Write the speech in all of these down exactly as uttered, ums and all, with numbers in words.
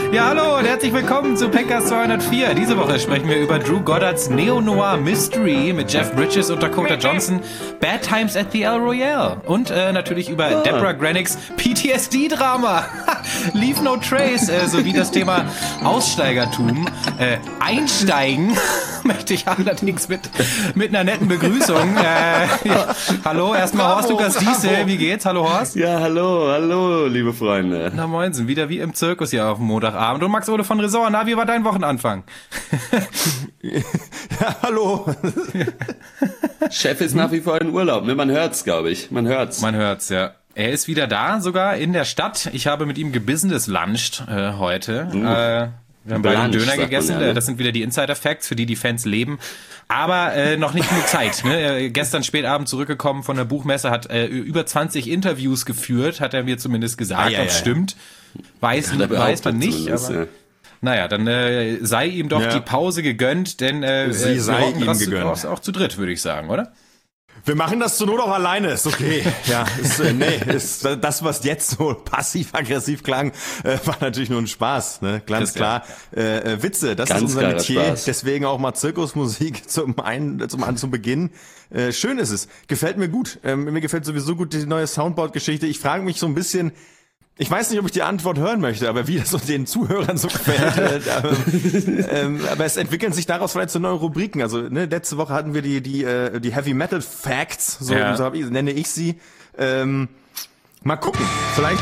Ja, hallo und herzlich willkommen zu Pencast zweihundertvier. Diese Woche sprechen wir über Drew Goddards Neo-Noir Mystery mit Jeff Bridges und Dakota Johnson, Bad Times at the El Royale und äh, natürlich über oh. Deborah Granicks P T S D-Drama Leave No Trace, äh, sowie das Thema Aussteigertum. Äh, einsteigen möchte ich allerdings mit, mit einer netten Begrüßung. Äh, ja. Hallo, erstmal Horst Lukas Diesel, wie geht's? Hallo Horst. Ja, hallo, hallo, liebe Freunde. Na moinsen, wieder wie im Zirkus hier auf dem Montagabend. Und Max Ole von Ressort, na, wie war dein Wochenanfang? Ja, hallo. Chef ist nach wie vor in Urlaub, ne? Man hört's, glaube ich. Man hört's. Man hört's, ja. Er ist wieder da, sogar in der Stadt. Ich habe mit ihm gebusiness-lunched äh, heute. Mhm. Äh, wir haben beide einen Döner gegessen. Man, ja, ne? Das sind wieder die Insider-Facts, für die die Fans leben. Aber äh, noch nicht genug Zeit. Ne? Er, gestern spätabend zurückgekommen von der Buchmesse, hat äh, über zwanzig Interviews geführt, hat er mir zumindest gesagt. Ah, ja, ob es ja, stimmt. Weiß, ja, weiß man nicht. Aber, ja. Naja, dann äh, sei ihm doch ja. die Pause gegönnt, denn äh, Sie wir sei ihm das gegönnt. Auch, auch zu dritt, würde ich sagen, oder? Wir machen das zur Not auch alleine, ist okay. Ja, ist, äh, nee, ist das, was jetzt so passiv-aggressiv klang, äh, war natürlich nur ein Spaß, ne? Ganz klar. Äh, äh, Witze, das Ganz ist unser Metier. Spaß. Deswegen auch mal Zirkusmusik zum einen, zum zum Beginn. Äh, schön ist es. Gefällt mir gut. Ähm, mir gefällt sowieso gut die neue Soundboard-Geschichte. Ich frage mich so ein bisschen. Ich weiß nicht, ob ich die Antwort hören möchte, aber wie das so den Zuhörern so gefällt. äh, ähm, aber es entwickeln sich daraus vielleicht so neue Rubriken. Also ne, letzte Woche hatten wir die die äh, die Heavy Metal Facts, so, ja. so hab ich, nenne ich sie. Ähm, mal gucken, vielleicht.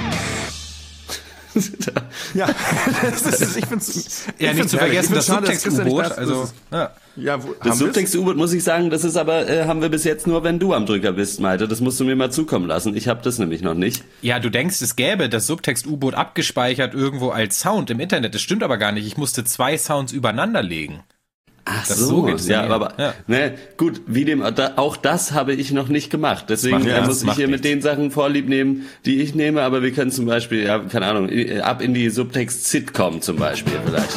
Ja, das ist, ich find's, ja, ich nicht zu vergessen, das Subtext-U-Boot. Also, ja. Ja, wo, das Subtext-U-Boot, muss ich sagen, das ist aber, äh, haben wir bis jetzt nur, wenn du am Drücker bist, Malte. Das musst du mir mal zukommen lassen. Ich habe das nämlich noch nicht. Ja, du denkst, es gäbe das Subtext-U-Boot abgespeichert irgendwo als Sound im Internet. Das stimmt aber gar nicht. Ich musste zwei Sounds übereinander legen. Ach das so, so ja, aber ja. Ne, gut, wie dem da, auch das habe ich noch nicht gemacht. Deswegen ja, muss ich hier nichts. Mit den Sachen Vorlieb nehmen, die ich nehme. Aber wir können zum Beispiel, ja, keine Ahnung, ab in die Subtext-Sitcom zum Beispiel vielleicht.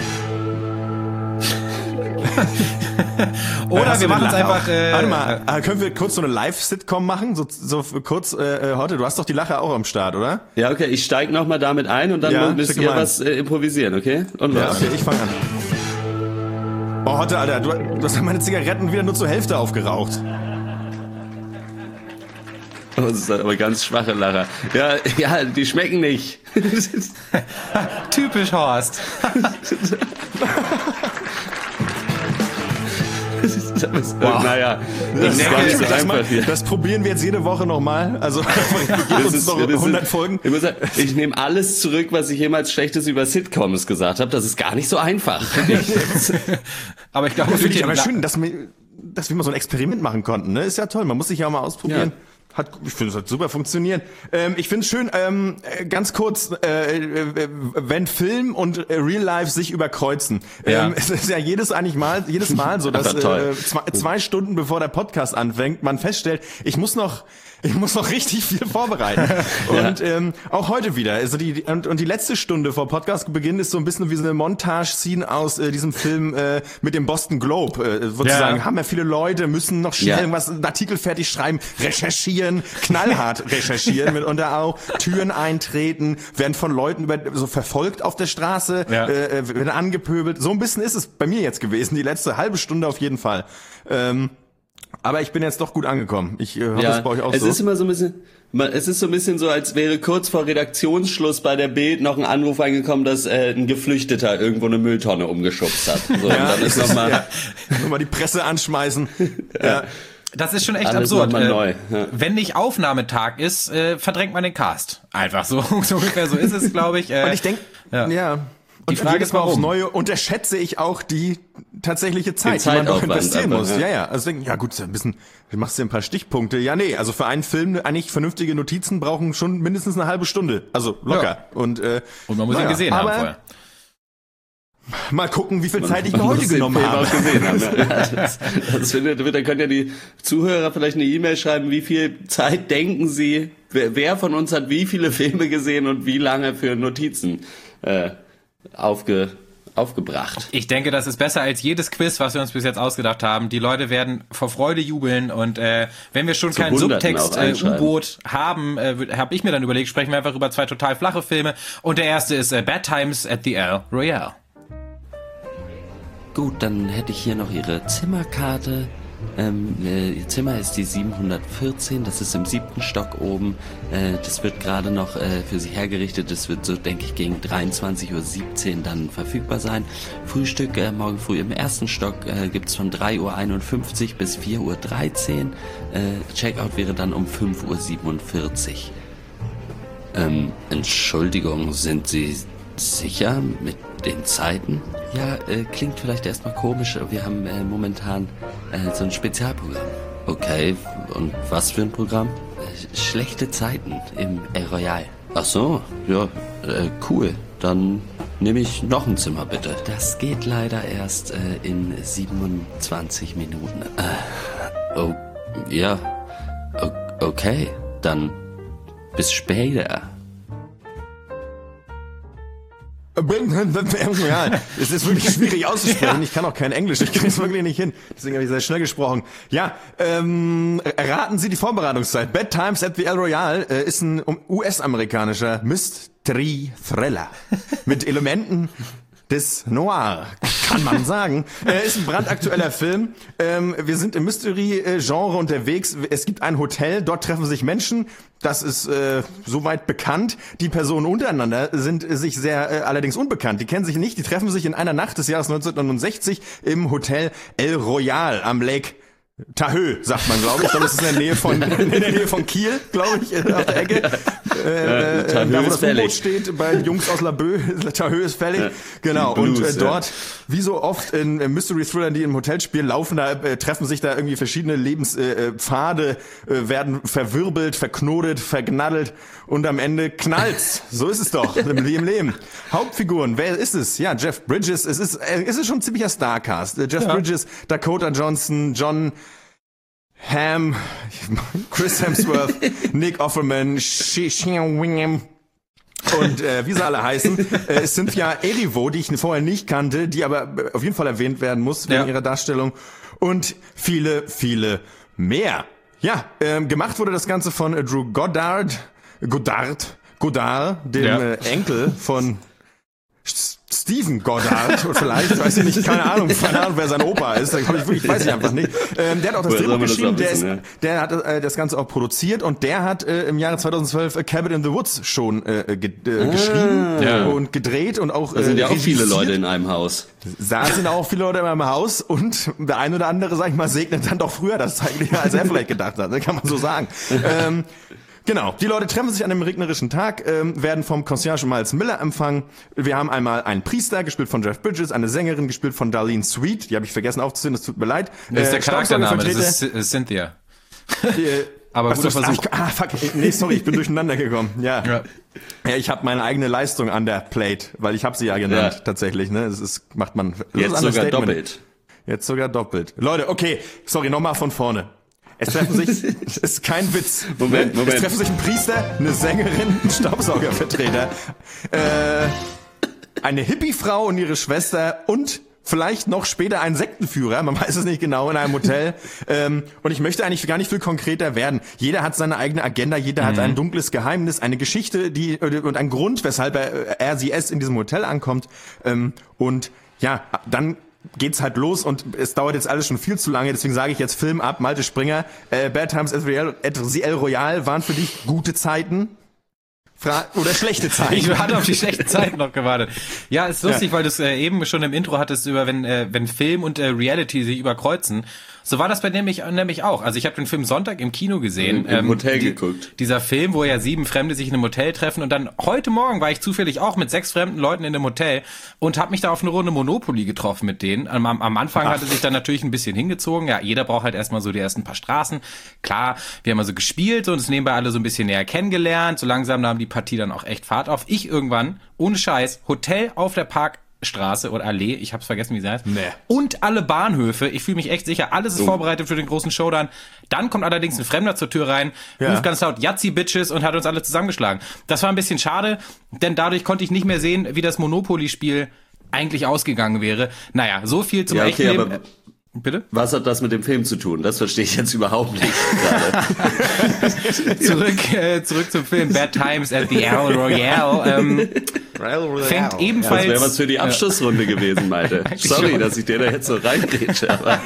Oder wir machen es einfach. Äh, Warte mal, äh, können wir kurz so eine Live-Sitcom machen? So, so kurz äh, heute. Du hast doch die Lache auch am Start, oder? Ja, okay. Ich steig noch mal damit ein und dann ja, müsst ihr was äh, improvisieren, okay? Und ja, okay, ich fange an. Oh, Hotte, Alter, du, du hast meine Zigaretten wieder nur zur Hälfte aufgeraucht. Oh, das ist aber ganz schwache Lacher. Ja, ja, die schmecken nicht. Typisch Horst. Wow. Naja, das ist gar nicht so einfach hier. Das probieren wir jetzt jede Woche nochmal. Also wir uns noch hundert Folgen. Ich, muss sagen, ich nehme alles zurück, was ich jemals Schlechtes über Sitcoms gesagt habe. Das ist gar nicht so einfach. Aber ich glaube, finde ich aber schön, dass wir, dass wir mal so ein Experiment machen konnten. Ne? Ist ja toll. Man muss sich ja auch mal ausprobieren. Ja. Hat, ich finde, es hat super funktioniert. Ähm, ich finde es schön, ähm, ganz kurz, äh, äh, wenn Film und äh, Real Life sich überkreuzen. Ja. Ähm, es ist ja jedes eigentlich mal, jedes Mal so, dass äh, zwei, zwei Stunden bevor der Podcast anfängt, man feststellt, ich muss noch Ich muss noch richtig viel vorbereiten. Und ja. ähm, auch heute wieder. Also die und, und die letzte Stunde vor Podcastbeginn ist so ein bisschen wie so eine Montage-Scene aus äh, diesem Film äh, mit dem Boston Globe. Äh, sozusagen ja. haben ja viele Leute, müssen noch schnell ja. irgendwas, einen Artikel fertig schreiben, recherchieren, knallhart recherchieren, mitunter auch Türen eintreten, werden von Leuten über, so verfolgt auf der Straße, ja. äh, werden angepöbelt. So ein bisschen ist es bei mir jetzt gewesen, die letzte halbe Stunde auf jeden Fall. Ähm, Aber ich bin jetzt doch gut angekommen. Ich äh, hoffe, ja, es bei euch auch es so. Es ist immer so ein bisschen, es ist so ein bisschen so, als wäre kurz vor Redaktionsschluss bei der Bild noch ein Anruf reingekommen, dass äh, ein Geflüchteter irgendwo eine Mülltonne umgeschubst hat. So, ja, und dann ist nochmal ja, noch die Presse anschmeißen. ja. ja. Das ist schon echt Alles absurd. Äh, neu. Ja. Wenn nicht Aufnahmetag ist, äh, verdrängt man den Cast. Einfach so, so ungefähr so ist es, glaube ich. Äh, und ich denke, ja. ja. Die Frage jedes ist, Mal warum? aufs Neue unterschätze ich auch die tatsächliche Zeit, die man noch investieren muss. Ja, ja. Also denken, ja gut, ein bisschen, du machst dir ein paar Stichpunkte. Ja, nee, also für einen Film eigentlich vernünftige Notizen brauchen schon mindestens eine halbe Stunde. Also locker. Ja. Und, äh, Und man muss ihn naja, gesehen haben vorher. Mal gucken, wie viel Zeit ich mir heute genommen habe. Auch gesehen haben, ja. das, das findet, dann können ja die Zuhörer vielleicht eine E-Mail schreiben, wie viel Zeit denken sie, wer, wer von uns hat wie viele Filme gesehen und wie lange für Notizen äh, aufge aufgebracht. Ich denke, das ist besser als jedes Quiz, was wir uns bis jetzt ausgedacht haben. Die Leute werden vor Freude jubeln und äh, wenn wir schon keinen Subtext-U-Boot äh, haben, äh, habe ich mir dann überlegt, sprechen wir einfach über zwei total flache Filme und der erste ist äh, Bad Times at the El Royale. Gut, dann hätte ich hier noch Ihre Zimmerkarte. Ähm, äh, Ihr Zimmer ist die siebenhundertvierzehn, das ist im siebten Stock oben. Äh, das wird gerade noch äh, für Sie hergerichtet. Das wird so, denke ich, gegen dreiundzwanzig Uhr siebzehn dann verfügbar sein. Frühstück äh, morgen früh im ersten Stock äh, gibt's von drei Uhr einundfünfzig bis vier Uhr dreizehn. Äh, Checkout wäre dann um fünf Uhr siebenundvierzig. Ähm, Entschuldigung, sind Sie sicher mit den Zeiten? Ja, äh, klingt vielleicht erstmal komisch, aber wir haben äh, momentan äh, so ein Spezialprogramm. Okay, und was für ein Programm? Äh, schlechte Zeiten im El Royale. Ach so, ja, äh, cool. Dann nehme ich noch ein Zimmer, bitte. Das geht leider erst äh, in siebenundzwanzig Minuten. Äh, oh, ja, o- okay, dann bis später. Ja, es ist wirklich schwierig auszusprechen. Ich kann auch kein Englisch. Ich kriege es wirklich nicht hin. Deswegen habe ich sehr schnell gesprochen. Ja, ähm, erraten Sie die Vorbereitungszeit. Bad Times at the El Royale äh, ist ein U S-amerikanischer Mystery-Thriller mit Elementen des Noir, kann man sagen. Äh, ist ein brandaktueller Film. Ähm, wir sind im Mystery-Genre unterwegs. Es gibt ein Hotel, dort treffen sich Menschen. Das ist äh, soweit bekannt. Die Personen untereinander sind äh, sich sehr äh, allerdings unbekannt. Die kennen sich nicht. Die treffen sich in einer Nacht des Jahres neunzehnhundertneunundsechzig im Hotel El Royale am Lake Tahoe, sagt man, glaube ich. Ich glaube, das ist in der Nähe von in der Nähe von Kiel, glaube ich, auf der Ecke. Äh, äh, da, wo das U-Boot steht, bei Jungs aus Laboe, Tahoe ist fällig. Ja, genau. Blues, und äh, dort, ja. wie so oft in äh, Mystery-Thrillern, die im Hotel spielen, laufen da, äh, treffen sich da irgendwie verschiedene Lebenspfade, äh, äh, werden verwirbelt, verknotet, vergnaddelt und am Ende knallt's. So ist es doch, im Leben. Hauptfiguren, wer ist es? Ja, Jeff Bridges. Es ist, äh, es ist schon ein ziemlicher Starcast. Äh, Jeff ja. Bridges, Dakota Johnson, John Hamm, Chris Hemsworth, Nick Offerman, Wingham und äh, wie sie alle heißen. Äh, Cynthia Erivo, die ich vorher nicht kannte, die aber auf jeden Fall erwähnt werden muss wegen ja. ihrer Darstellung und viele, viele mehr. Ja, ähm, gemacht wurde das Ganze von äh, Drew Goddard, Goddard, Goddard, dem ja. äh, Enkel von Stephen Goddard, oder vielleicht, weiß ich nicht, keine Ahnung, keine Ahnung, wer sein Opa ist, ich, ich weiß ich einfach nicht. Ähm, der hat auch das Drehbuch geschrieben, der, ist, der hat äh, das Ganze auch produziert und der hat äh, im Jahre zweitausendzwölf A Cabin in the Woods schon äh, ge- äh, ah, geschrieben ja. und gedreht und auch Da sind äh, ja auch viele Leute in einem Haus. Da sind auch viele Leute in einem Haus und der ein oder andere, sag ich mal, segnet dann doch früher das zeitlich, als er vielleicht gedacht hat, kann man so sagen. ähm, Genau, die Leute treffen sich an einem regnerischen Tag, ähm, werden vom Concierge Miles Miller empfangen. Wir haben einmal einen Priester, gespielt von Jeff Bridges, eine Sängerin, gespielt von Darlene Sweet, die habe ich vergessen aufzuzählen, das tut mir leid. Das ist der äh, Charaktername, das ist Cynthia. Äh, Aber guter Versuch. Ah, fuck, nee, sorry, ich bin durcheinander gekommen. Ja, ja. ja ich habe meine eigene Leistung an der Plate, weil ich habe sie ja genannt, ja. tatsächlich. Ne, das ist, macht man. Das Jetzt sogar doppelt. Jetzt sogar doppelt. Leute, okay, sorry, nochmal von vorne. Es treffen sich, das ist kein Witz. Moment, Moment. Es treffen sich ein Priester, eine Sängerin, ein Staubsaugervertreter, äh, eine Hippie-Frau und ihre Schwester und vielleicht noch später ein Sektenführer, man weiß es nicht genau, in einem Hotel. ähm, und ich möchte eigentlich gar nicht viel konkreter werden. Jeder hat seine eigene Agenda, jeder mhm. hat ein dunkles Geheimnis, eine Geschichte, die und ein Grund, weshalb er, er sie es in diesem Hotel ankommt. Ähm, und ja, dann geht's halt los und es dauert jetzt alles schon viel zu lange, deswegen sage ich jetzt Film ab, Malte Springer. Äh, Bad Times at the El Royale waren für dich gute Zeiten? Fra- oder schlechte Zeiten? Ich hatte auf die schlechten Zeiten noch gewartet. Ja, ist lustig, ja. weil du es äh, eben schon im Intro hattest, über wenn äh, wenn Film und äh, Reality sich überkreuzen. So war das bei nämlich, nämlich auch. Also ich habe den Film Sonntag im Kino gesehen. Im, im ähm, Hotel die, geguckt. Dieser Film, wo ja sieben Fremde sich in einem Hotel treffen und dann heute Morgen war ich zufällig auch mit sechs fremden Leuten in einem Hotel und habe mich da auf eine Runde Monopoly getroffen mit denen. Am, am Anfang Ach. hatte sich dann natürlich ein bisschen hingezogen. Ja, jeder braucht halt erstmal so die ersten paar Straßen. Klar, wir haben also gespielt und es nebenbei alle so ein bisschen näher kennengelernt. So langsam nahm die Partie dann auch echt Fahrt auf. Ich irgendwann, ohne Scheiß, Hotel auf der Park Straße oder Allee, ich hab's vergessen, wie sie heißt. Nee. Und alle Bahnhöfe, ich fühle mich echt sicher, alles ist oh. vorbereitet für den großen Showdown. Dann kommt allerdings ein Fremder zur Tür rein, ja. ruft ganz laut Yazzi Bitches und hat uns alle zusammengeschlagen. Das war ein bisschen schade, denn dadurch konnte ich nicht mehr sehen, wie das Monopoly-Spiel eigentlich ausgegangen wäre. Naja, so viel zum ja, okay, echten Leben. Aber bitte? Was hat das mit dem Film zu tun? Das verstehe ich jetzt überhaupt nicht gerade. zurück, äh, zurück zum Film Bad Times at the El Royale. Ähm, fängt ebenfalls... Ja, das wäre was für die Abschlussrunde gewesen, Malte. Sorry, dass ich dir da jetzt so reingrätsche, aber...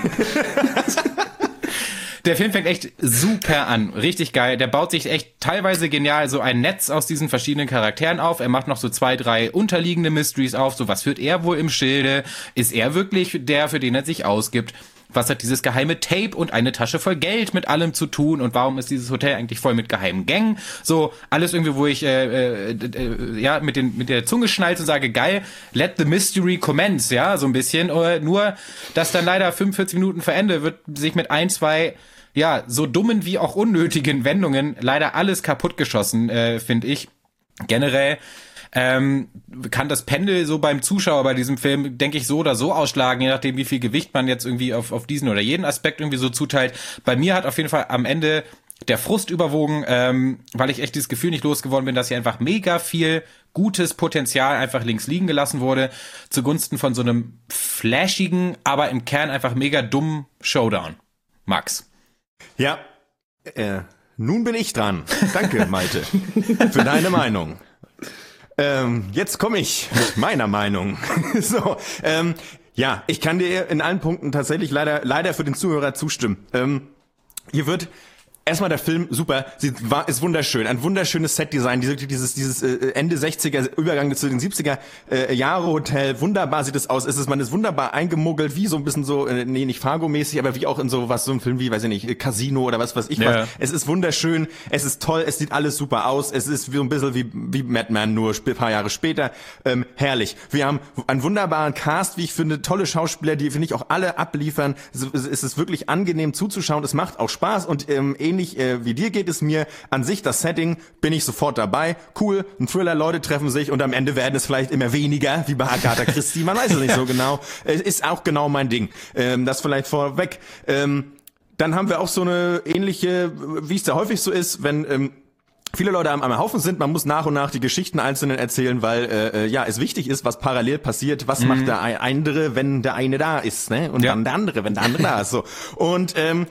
Der Film fängt echt super an. Richtig geil. Der baut sich echt teilweise genial so ein Netz aus diesen verschiedenen Charakteren auf. Er macht noch so zwei, drei unterliegende Mysteries auf. So, was führt er wohl im Schilde? Ist er wirklich der, für den er sich ausgibt? Was hat dieses geheime Tape und eine Tasche voll Geld mit allem zu tun? Und warum ist dieses Hotel eigentlich voll mit geheimen Gängen? So, alles irgendwie, wo ich äh, äh, äh, ja mit den mit der Zunge schnalze und sage, geil, let the mystery commence, ja, so ein bisschen. Äh, nur, dass dann leider fünfundvierzig Minuten vor Ende wird sich mit ein, zwei ja, so dummen wie auch unnötigen Wendungen leider alles kaputtgeschossen, äh, finde ich. Generell ähm, kann das Pendel so beim Zuschauer bei diesem Film, denke ich, so oder so ausschlagen, je nachdem, wie viel Gewicht man jetzt irgendwie auf, auf diesen oder jeden Aspekt irgendwie so zuteilt. Bei mir hat auf jeden Fall am Ende der Frust überwogen, ähm, weil ich echt dieses Gefühl nicht losgeworden bin, dass hier einfach mega viel gutes Potenzial einfach links liegen gelassen wurde, zugunsten von so einem flashigen, aber im Kern einfach mega dummen Showdown. Max. Ja, äh, nun bin ich dran. Danke, Malte, für deine Meinung. Ähm, jetzt komme ich mit meiner Meinung. so, ähm, ja, ich kann dir in allen Punkten tatsächlich leider, leider für den Zuhörer zustimmen. Ähm, hier wird erstmal der Film super, sie war, ist wunderschön, ein wunderschönes Setdesign, dieses, dieses, dieses äh, Ende sechziger, Übergang zu den siebziger äh, Jahre Hotel, wunderbar sieht es aus, es ist, man ist wunderbar eingemuggelt, wie so ein bisschen so, äh, nee, nicht Fargo-mäßig, aber wie auch in so was, so ein Film wie, weiß ich nicht, Casino oder was weiß ich ja. was. Es ist wunderschön, es ist toll, es sieht alles super aus, es ist wie ein bisschen wie, wie Madman, nur ein paar Jahre später, ähm, herrlich. Wir haben einen wunderbaren Cast, wie ich finde, tolle Schauspieler, die, finde ich, auch alle abliefern, es, es ist wirklich angenehm zuzuschauen, es macht auch Spaß und ähm, ähnlich äh, wie dir geht es mir, an sich das Setting, bin ich sofort dabei, cool, ein Thriller, Leute treffen sich und am Ende werden es vielleicht immer weniger, wie bei Agatha Christie, man weiß es nicht so genau, es ist auch genau mein Ding, ähm, das vielleicht vorweg. Ähm, dann haben wir auch so eine ähnliche, wie es da häufig so ist, wenn ähm, viele Leute am, am Haufen sind, man muss nach und nach die Geschichten einzelnen erzählen, weil äh, ja es wichtig ist, was parallel passiert, was mhm. macht der andere, wenn der eine da ist, ne? Und ja. dann der andere, wenn der andere da ist. So. Und ähm,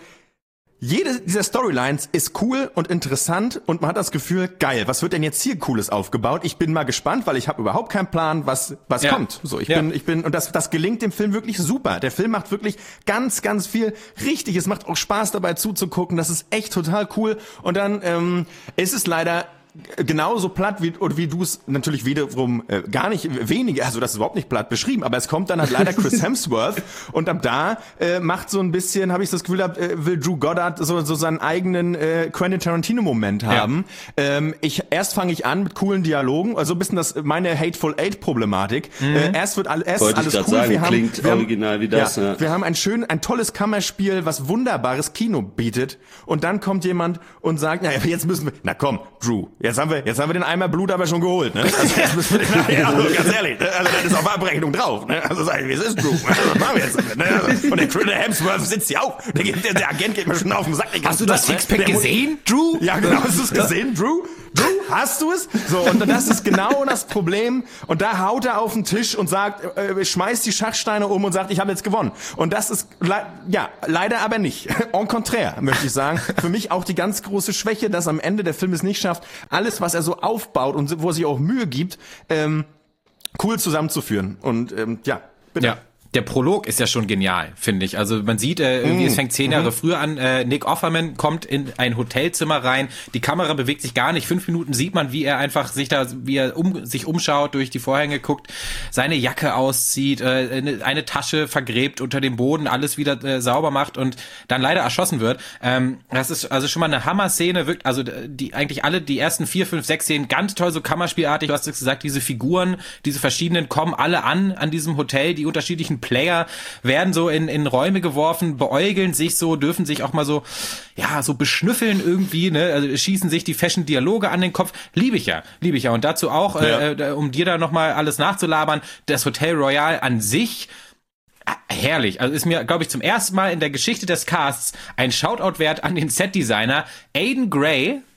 jede dieser Storylines ist cool und interessant und man hat das Gefühl, geil, was wird denn jetzt hier Cooles aufgebaut? Ich bin mal gespannt, weil ich habe überhaupt keinen Plan, was was ja. kommt. So, ich ja. bin ich bin und das das gelingt dem Film wirklich super. Der Film macht wirklich ganz ganz viel richtig. Es macht auch Spaß dabei zuzugucken. Das ist echt total cool und dann ähm, ist es leider genauso platt wie oder wie du es natürlich wiederum äh, gar nicht weniger, also das ist überhaupt nicht platt beschrieben, aber es kommt dann halt leider Chris Hemsworth und ab da äh, macht so ein bisschen, habe ich das Gefühl, äh, will Drew Goddard so so seinen eigenen äh, Quentin Tarantino Moment haben. Ja. Ähm, ich erst fange ich an mit coolen Dialogen, also ein bisschen das meine Hateful Eight Problematik. Mhm. Äh, erst wird all, erst Wollte alles ich cool, sagen, wir haben, klingt wir original haben, wie das. Ja, ja. Wir haben ein schön, ein tolles Kammerspiel, was wunderbares Kino bietet und dann kommt jemand und sagt, na jetzt müssen wir, na komm, Drew. Jetzt haben wir, jetzt haben wir den Eimer Blut aber schon geholt, ne? Also jetzt müssen wir den, ja, also ganz ehrlich, ne? Also das ist auf Abrechnung drauf, ne? Also sag ich, wie es ist, Drew. Also, was machen wir jetzt damit, ne? Also, und der Chris Hemsworth sitzt hier auch. Der, der, der Agent geht mir schon auf den Sack. Hast du das Sixpack gesehen, Drew? Ja, genau, hast du es gesehen, Drew? Drew, hast du es? So, und das ist genau das Problem. Und da haut er auf den Tisch und sagt, äh, schmeißt die Schachsteine um und sagt, ich habe jetzt gewonnen. Und das ist, le- ja, leider aber nicht. En contraire, möchte ich sagen. Für mich auch die ganz große Schwäche, dass am Ende der Film es nicht schafft, alles, was er so aufbaut und wo er sich auch Mühe gibt, ähm, cool zusammenzuführen. Und ähm, ja, bitte. Ja. Der Prolog ist ja schon genial, finde ich. Also man sieht, äh, irgendwie, mm. es fängt zehn Jahre mm. früher an. Äh, Nick Offerman kommt in ein Hotelzimmer rein. Die Kamera bewegt sich gar nicht. Fünf Minuten sieht man, wie er einfach sich da, wie er um, sich umschaut, durch die Vorhänge guckt, seine Jacke auszieht, äh, eine, eine Tasche vergräbt unter dem Boden, alles wieder äh, sauber macht und dann leider erschossen wird. Ähm, das ist also schon mal eine Hammer-Szene. Wirkt also die eigentlich alle die ersten vier, fünf, sechs Szenen ganz toll, so kammerspielartig. Du hast es gesagt, diese Figuren, diese verschiedenen kommen alle an an diesem Hotel, die unterschiedlichen Player werden so in, in Räume geworfen, beäugeln sich so, dürfen sich auch mal so, ja, so beschnüffeln irgendwie, ne, also schießen sich die fashion Dialoge an den Kopf. Liebe ich ja, liebe ich ja. Und dazu auch, ja. äh, um dir da nochmal alles nachzulabern, das Hotel Royale an sich, herrlich. Also ist mir, glaube ich, zum ersten Mal in der Geschichte des Casts ein Shoutout wert an den Setdesigner Aidan Gray.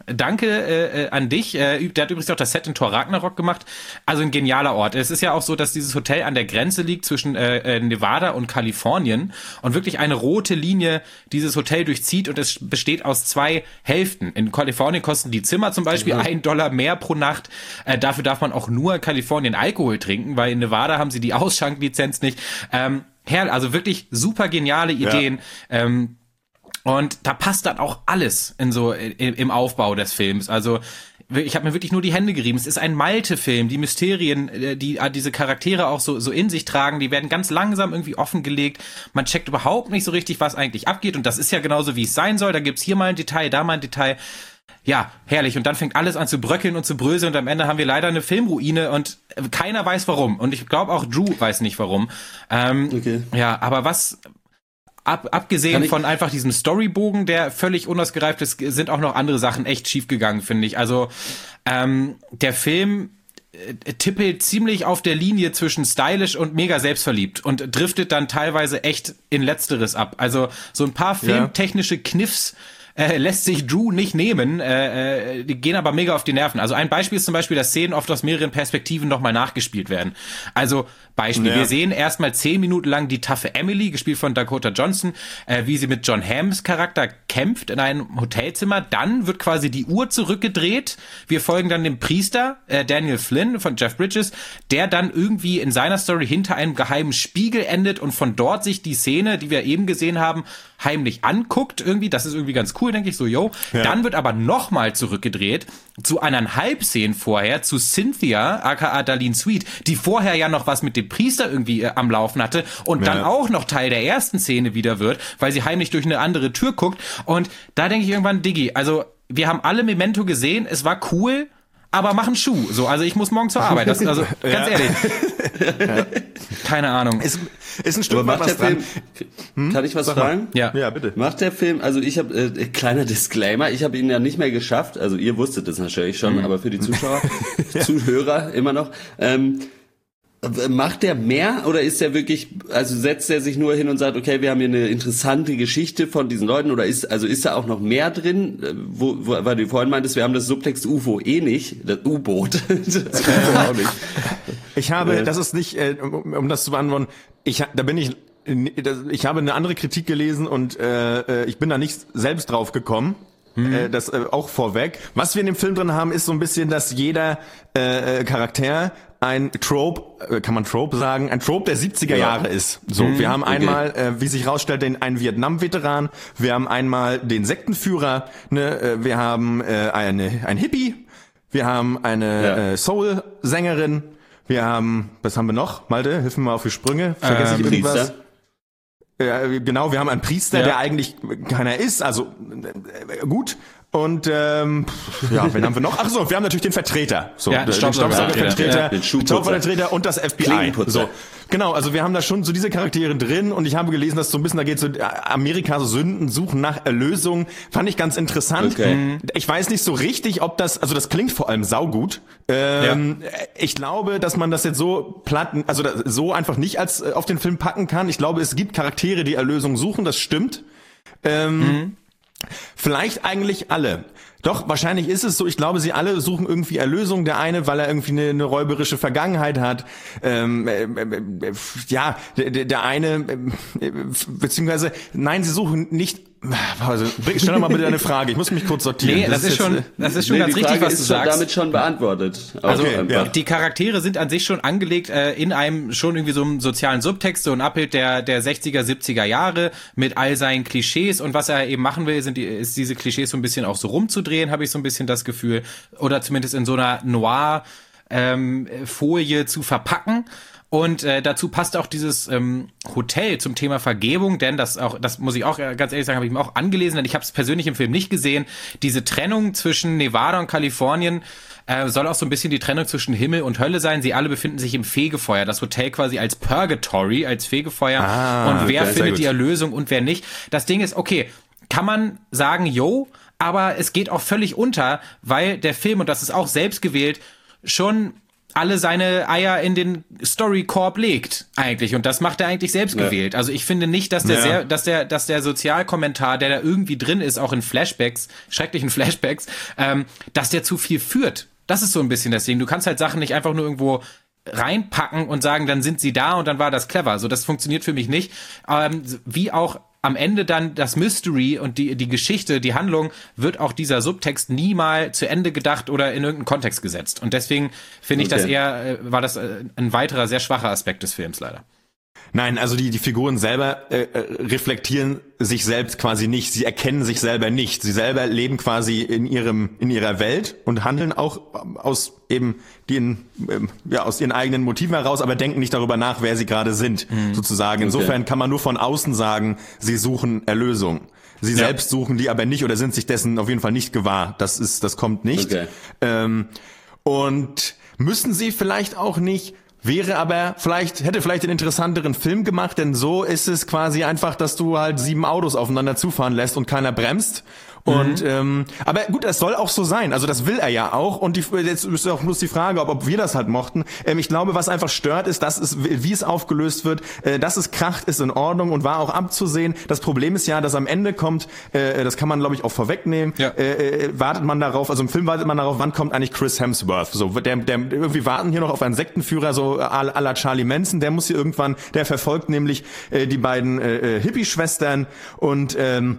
danke äh, an dich. Äh, der hat übrigens auch das Set in Thor Ragnarok gemacht. Also ein genialer Ort. Es ist ja auch so, dass dieses Hotel an der Grenze liegt zwischen äh, Nevada und Kalifornien und wirklich eine rote Linie dieses Hotel durchzieht und es besteht aus zwei Hälften. In Kalifornien kosten die Zimmer zum Beispiel ja. ein Dollar mehr pro Nacht. Äh, dafür darf man auch nur in Kalifornien Alkohol trinken, weil in Nevada haben sie die Ausschanklizenz nicht. Ähm, Herr, also wirklich super geniale Ideen. Ja. Ähm, und da passt dann auch alles in so in, im Aufbau des Films. Also ich habe mir wirklich nur die Hände gerieben. Es ist ein Malte-Film. Die Mysterien, die diese Charaktere auch so so in sich tragen, die werden ganz langsam irgendwie offengelegt. Man checkt überhaupt nicht so richtig, was eigentlich abgeht. Und das ist ja genauso, wie es sein soll. Da gibt's hier mal ein Detail, da mal ein Detail. Ja, herrlich. Und dann fängt alles an zu bröckeln und zu bröseln und am Ende haben wir leider eine Filmruine und keiner weiß warum. Und ich glaube auch Drew weiß nicht warum. Ähm, okay. Ja, aber was, ab, abgesehen von einfach diesem Storybogen, der völlig unausgereift ist, sind auch noch andere Sachen echt schief gegangen, finde ich. Also ähm, der Film äh, tippelt ziemlich auf der Linie zwischen stylisch und mega selbstverliebt und driftet dann teilweise echt in Letzteres ab. Also so ein paar filmtechnische Kniffs Äh, lässt sich Drew nicht nehmen, äh, äh, die gehen aber mega auf die Nerven. Also ein Beispiel ist zum Beispiel, dass Szenen oft aus mehreren Perspektiven nochmal nachgespielt werden. Also Beispiel, ja. wir sehen erstmal zehn Minuten lang die taffe Emily, gespielt von Dakota Johnson, äh, wie sie mit John Hams Charakter kämpft in einem Hotelzimmer. Dann wird quasi die Uhr zurückgedreht. Wir folgen dann dem Priester, äh, Daniel Flynn von Jeff Bridges, der dann irgendwie in seiner Story hinter einem geheimen Spiegel endet und von dort sich die Szene, die wir eben gesehen haben, heimlich anguckt irgendwie. Das ist irgendwie ganz cool, denke ich so, yo. Ja. Dann wird aber nochmal zurückgedreht zu eineinhalb Szenen vorher, zu Cynthia, aka Darlene Sweet, die vorher ja noch was mit dem Priester irgendwie äh, am Laufen hatte und ja. dann auch noch Teil der ersten Szene wieder wird, weil sie heimlich durch eine andere Tür guckt. Und da denke ich irgendwann, Diggi, also wir haben alle Memento gesehen, es war cool, aber mach einen Schuh. So, also ich muss morgen zur Arbeit. Das, also ganz ja. ehrlich. Ja. Keine Ahnung. Ist, ist ein Stück weit was dran. Hm? Kann ich was Sag fragen? Ja. ja, bitte. Macht der Film, also ich habe, äh, kleiner Disclaimer, ich habe ihn ja nicht mehr geschafft, also ihr wusstet das natürlich schon, mhm. aber für die Zuschauer, ja. Zuhörer immer noch, ähm, macht der mehr oder ist der wirklich, also setzt er sich nur hin und sagt, okay, wir haben hier eine interessante Geschichte von diesen Leuten oder ist, also ist da auch noch mehr drin, wo, wo weil du vorhin meintest, wir haben das Subtext U F O eh nicht, das U-Boot. Das auch nicht. Ich habe, das ist nicht, äh, um, um das zu beantworten, ich, da bin ich, ich habe eine andere Kritik gelesen und äh, ich bin da nicht selbst drauf gekommen. Mhm. Das äh, auch vorweg. Was wir in dem Film drin haben, ist so ein bisschen, dass jeder äh, Charakter ein Trope, äh, kann man Trope sagen, ein Trope der siebziger ja. Jahre ist. So, mhm. wir haben einmal, okay. äh, wie sich rausstellt, den einen Vietnam-Veteran, wir haben einmal den Sektenführer, ne, äh, wir haben äh, eine ein Hippie, wir haben eine ja. äh, Soul-Sängerin, wir haben, was haben wir noch? Malte, hilf mir mal auf die Sprünge. Vergesse ähm, ich irgendwas? Priester. Ja, genau, wir haben einen Priester, ja. der eigentlich keiner ist, also äh, gut. Und ähm, ja, wen haben wir noch? Ach so, wir haben natürlich den Vertreter, so ja, den Staubsaugervertreter, ja, den Staubsaugervertreter und das F B I. So, genau, also wir haben da schon so diese Charaktere drin und ich habe gelesen, dass so ein bisschen da geht so Amerika so Sünden suchen nach Erlösung, fand ich ganz interessant. Okay. Ich weiß nicht so richtig, ob das, also das klingt vor allem saugut. Ähm, ja. Ich glaube, dass man das jetzt so platt, also so einfach nicht als auf den Film packen kann. Ich glaube, es gibt Charaktere, die Erlösung suchen, das stimmt. Ähm, mhm. Vielleicht eigentlich alle. Doch, wahrscheinlich ist es so. Ich glaube, sie alle suchen irgendwie Erlösung. Der eine, weil er irgendwie eine, eine räuberische Vergangenheit hat. Ähm, äh, äh, ja, der, der eine, äh, beziehungsweise, nein, sie suchen nicht. Also, stell doch mal bitte eine Frage. Ich muss mich kurz sortieren. Nee, das, das ist schon, das ist schon nee, ganz richtig, was du ist sagst. Damit schon beantwortet. Also, okay, ja. die Charaktere sind an sich schon angelegt äh, in einem schon irgendwie so einem sozialen Subtext, so ein Abbild der der sechziger, siebziger Jahre mit all seinen Klischees und was er eben machen will, sind die, ist diese Klischees so ein bisschen auch so rumzudrehen, habe ich so ein bisschen das Gefühl, oder zumindest in so einer Noir ähm, Folie zu verpacken. Und äh, dazu passt auch dieses ähm, Hotel zum Thema Vergebung, denn das auch, das muss ich auch ganz ehrlich sagen, habe ich mir auch angelesen, denn ich habe es persönlich im Film nicht gesehen. Diese Trennung zwischen Nevada und Kalifornien äh, soll auch so ein bisschen die Trennung zwischen Himmel und Hölle sein. Sie alle befinden sich im Fegefeuer. Das Hotel quasi als Purgatory, als Fegefeuer. Ah, und wer okay, findet die Erlösung und wer nicht? Das Ding ist, okay, kann man sagen, yo, aber es geht auch völlig unter, weil der Film, und das ist auch selbst gewählt, schon alle seine Eier in den Story-Korb legt, eigentlich. Und das macht er eigentlich selbst ja. gewählt. Also ich finde nicht, dass der, ja. sehr, dass der, dass der Sozialkommentar, der da irgendwie drin ist, auch in Flashbacks, schrecklichen Flashbacks, ähm, dass der zu viel führt. Das ist so ein bisschen das Ding. Du kannst halt Sachen nicht einfach nur irgendwo reinpacken und sagen, dann sind sie da und dann war das clever. So, das funktioniert für mich nicht. Ähm, wie auch am Ende dann das Mystery und die die Geschichte, die Handlung, wird auch dieser Subtext nie mal zu Ende gedacht oder in irgendeinen Kontext gesetzt. Und deswegen finde ich, okay. das eher, äh, war das äh, ein weiterer, sehr schwacher Aspekt des Films leider. Nein, also die die Figuren selber äh, reflektieren sich selbst quasi nicht. Sie erkennen sich selber nicht. Sie selber leben quasi in ihrem in ihrer Welt und handeln auch aus eben den ähm, ja aus ihren eigenen Motiven heraus, aber denken nicht darüber nach, wer sie gerade sind, mhm. sozusagen. Insofern okay. kann man nur von außen sagen, sie suchen Erlösung. Sie ja. selbst suchen die aber nicht oder sind sich dessen auf jeden Fall nicht gewahr. Das ist das kommt nicht. Okay. Ähm, und müssen sie vielleicht auch nicht. Wäre aber vielleicht, hätte vielleicht einen interessanteren Film gemacht, denn so ist es quasi einfach, dass du halt sieben Autos aufeinander zufahren lässt und keiner bremst. Und mhm. ähm, aber gut, das soll auch so sein. Also das will er ja auch. Und die, jetzt ist auch bloß die Frage, ob, ob wir das halt mochten. Ähm, ich glaube, was einfach stört, ist, dass es, wie es aufgelöst wird, äh, dass es kracht, ist in Ordnung und war auch abzusehen. Das Problem ist ja, dass am Ende kommt, äh, das kann man glaube ich auch vorwegnehmen, ja. äh, wartet man darauf, also im Film wartet man darauf, wann kommt eigentlich Chris Hemsworth? So, der, der irgendwie warten hier noch auf einen Sektenführer, so à la Charlie Manson. Der muss hier irgendwann, der verfolgt nämlich äh, die beiden äh, Hippie-Schwestern und ähm,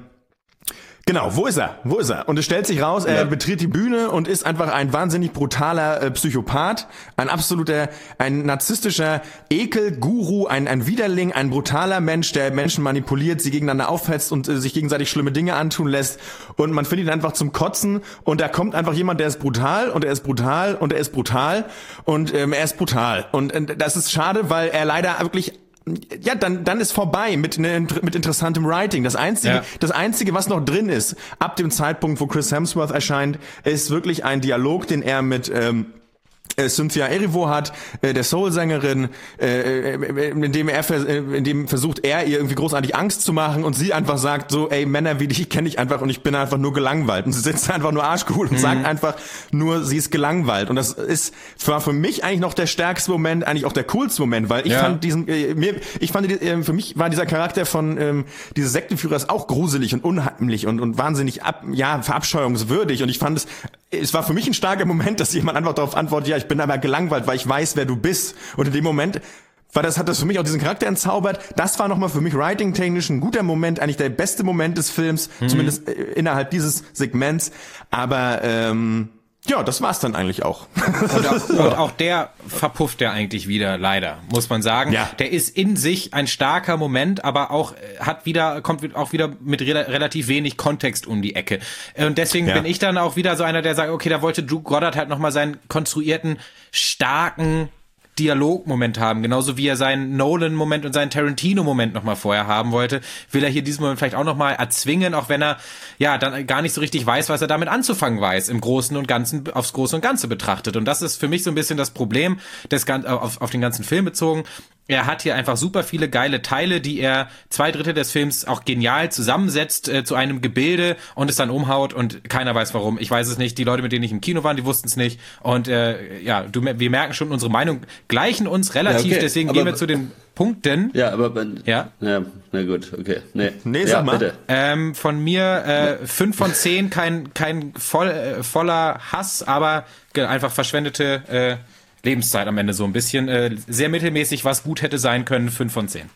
genau, wo ist er? Wo ist er? Und es stellt sich raus, er ja. betritt die Bühne und ist einfach ein wahnsinnig brutaler äh, Psychopath, ein absoluter, ein narzisstischer Ekel-Guru, ein, ein Widerling, ein brutaler Mensch, der Menschen manipuliert, sie gegeneinander aufhetzt und äh, sich gegenseitig schlimme Dinge antun lässt. Und man findet ihn einfach zum Kotzen und da kommt einfach jemand, der ist brutal und er ist brutal und er ist brutal und ähm, er ist brutal. Und äh, das ist schade, weil er leider wirklich ja, dann dann ist vorbei mit ne, mit interessantem Writing. Das einzige ja. das einzige, was noch drin ist, ab dem Zeitpunkt, wo Chris Hemsworth erscheint, ist wirklich ein Dialog, den er mit ähm, Cynthia Erivo hat, äh, der Soul-Sängerin, äh, in dem er, in dem versucht er ihr irgendwie großartig Angst zu machen und sie einfach sagt so, ey, Männer wie dich kenne ich einfach und ich bin einfach nur gelangweilt. Und sie sitzt einfach nur arschcool und mhm. sagt einfach nur, sie ist gelangweilt. Und das ist war für mich eigentlich noch der stärkste Moment, eigentlich auch der coolste Moment, weil ich ja. fand diesen, äh, mir, ich fand, äh, für mich war dieser Charakter von ähm, dieses Sektenführers auch gruselig und unheimlich und und wahnsinnig ab, ja verabscheuungswürdig. Und ich fand es, es war für mich ein starker Moment, dass jemand einfach darauf antwortet, ja, ich bin aber gelangweilt, weil ich weiß, wer du bist. Und in dem Moment war das, hat das für mich auch diesen Charakter entzaubert. Das war nochmal für mich writing-technisch ein guter Moment, eigentlich der beste Moment des Films, mhm. zumindest innerhalb dieses Segments. Aber ähm, ja, das war's dann eigentlich auch. Und auch, und auch der verpufft ja eigentlich wieder, leider, muss man sagen. Ja. Der ist in sich ein starker Moment, aber auch hat wieder, kommt auch wieder mit re- relativ wenig Kontext um die Ecke. Und deswegen ja. bin ich dann auch wieder so einer, der sagt, okay, da wollte Drew Goddard halt nochmal seinen konstruierten, starken Dialogmoment haben, genauso wie er seinen Nolan-Moment und seinen Tarantino-Moment nochmal vorher haben wollte, will er hier diesen Moment vielleicht auch nochmal erzwingen, auch wenn er ja dann gar nicht so richtig weiß, was er damit anzufangen weiß, im Großen und Ganzen, aufs Große und Ganze betrachtet. Und das ist für mich so ein bisschen das Problem, des, auf, auf den ganzen Film bezogen. Er hat hier einfach super viele geile Teile, die er zwei Drittel des Films auch genial zusammensetzt äh, zu einem Gebilde und es dann umhaut und keiner weiß warum. Ich weiß es nicht. Die Leute, mit denen ich im Kino war, die wussten es nicht. Und äh, ja, du, wir merken schon, unsere Meinung gleichen uns relativ. Ja, okay. Deswegen aber, gehen wir zu den Punkten. Ja, aber ja, ja, na gut, okay. Nee, nee sag ja, mal. Bitte. Ähm, von mir äh, fünf von zehn, kein kein voll, äh, voller Hass, aber einfach verschwendete äh, Lebenszeit am Ende so ein bisschen. Äh, sehr mittelmäßig, was gut hätte sein können, fünf von zehn.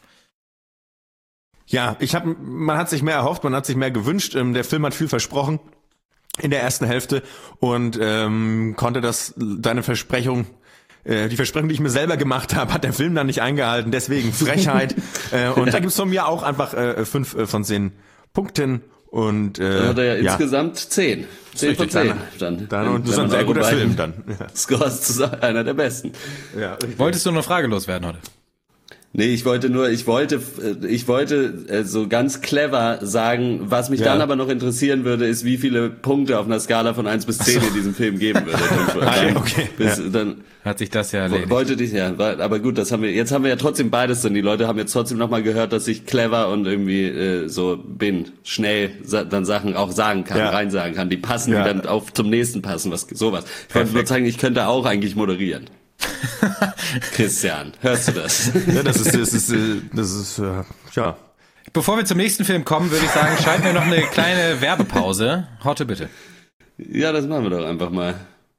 Ja, ich habe, man hat sich mehr erhofft, man hat sich mehr gewünscht. Ähm, der Film hat viel versprochen in der ersten Hälfte und ähm, konnte das, deine Versprechung, äh, die Versprechung, die ich mir selber gemacht habe, hat der Film dann nicht eingehalten. Deswegen Frechheit. äh, und ja. da gibt's von mir auch einfach äh, fünf äh, von zehn Punkten. Und äh, dann hat er ja, ja. insgesamt zehn. Zehn von zehn. Dann, dann, und das ist ein sehr guter Film dann. Ja. Scores zu sein, einer der besten. Ja, wolltest du eine Frage loswerden heute? Nee, ich wollte nur, ich wollte, ich wollte äh, so ganz clever sagen, was mich ja. dann aber noch interessieren würde, ist, wie viele Punkte auf einer Skala von eins bis zehn so. in diesem Film geben würde. Dann, ah, ja, okay. Bis, ja. dann hat sich das ja erledigt. Wollte dich, ja, aber gut, das haben wir, jetzt haben wir ja trotzdem beides drin. Die Leute haben jetzt trotzdem nochmal gehört, dass ich clever und irgendwie äh, so bin, schnell sa- dann Sachen auch sagen kann, ja. reinsagen kann, die passen, ja. die dann auch zum nächsten passen, was sowas. Ich wollte nur zeigen, ich könnte auch eigentlich moderieren. Christian, hörst du das? Ja, das ist, das ist, das ist, äh, ja. Bevor wir zum nächsten Film kommen, würde ich sagen, schalten wir noch eine kleine Werbepause. Horte, bitte. Ja, das machen wir doch einfach mal.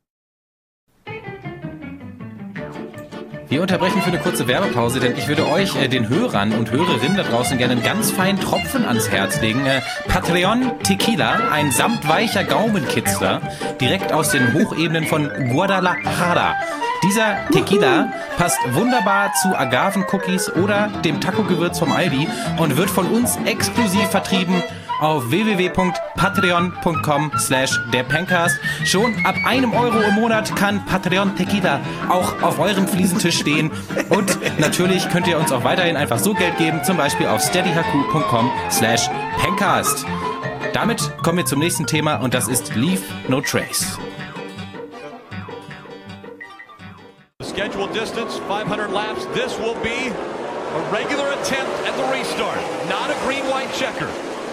Wir unterbrechen für eine kurze Werbepause, denn ich würde euch, äh, den Hörern und Hörerinnen da draußen, gerne einen ganz feinen Tropfen ans Herz legen. Äh, Patreon Tequila, ein samtweicher Gaumenkitzler, direkt aus den Hochebenen von Guadalajara. Dieser Tequila passt wunderbar zu Agaven-Cookies oder dem Taco-Gewürz vom Aldi und wird von uns exklusiv vertrieben auf w w w punkt patreon punkt com slash der Pencast. Schon ab einem Euro im Monat kann Patreon Tequila auch auf eurem Fliesentisch stehen. Und natürlich könnt ihr uns auch weiterhin einfach so Geld geben, zum Beispiel auf steadyhq punkt com slash Pencast. Damit kommen wir zum nächsten Thema und das ist Leave No Trace. Scheduled distance, five hundred laps. This will be a regular attempt at the restart, not a green-white checker.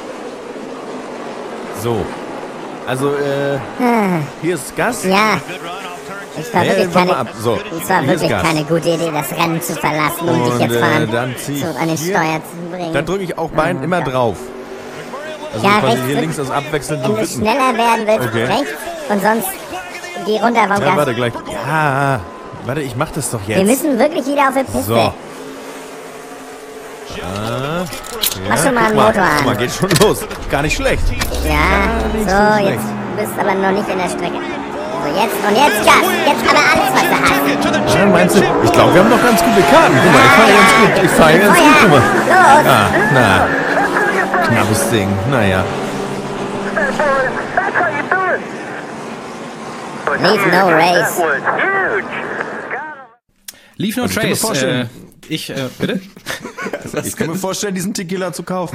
So, also äh, hier ist Gas. Ja, es war Nee, wirklich, warte mal keine, ab. So, es war hier ist wirklich Gas. keine gute Idee, das Rennen zu verlassen und, Und, dich jetzt äh, fahren dann zieh ich so an den hier. Steuer zu bringen. Da drücke ich auch beiden immer drauf. Also Ja, quasi rechts hier wird- links das abwechselnd Wenn zu du wippen. schneller werden willst, Okay. rechts und sonst geh runter vom Ja, Gas. warte gleich. Ja, warte, ich mach das doch jetzt. Wir müssen wirklich wieder auf die Piste. So. Ah, Mach schon mal guck einen mal, Motor guck mal, an. geht schon los. Gar nicht schlecht. Ja, nicht so, so jetzt bist du aber noch nicht in der Strecke. So, jetzt und jetzt Gas. Jetzt aber alles, was du hast. Ja, meinst du? Ich glaube, wir haben noch ganz gute Karten. Guck mal, ich fahre ganz gut. Ich fahre ganz gut. Guck mal. Los! Ah, na. Knappes Ding. Naja. Leave no race. Leave No Also ich kann mir Trace. vorstellen- Äh, ich, äh, bitte? Ich kann mir vorstellen, diesen Tequila zu kaufen.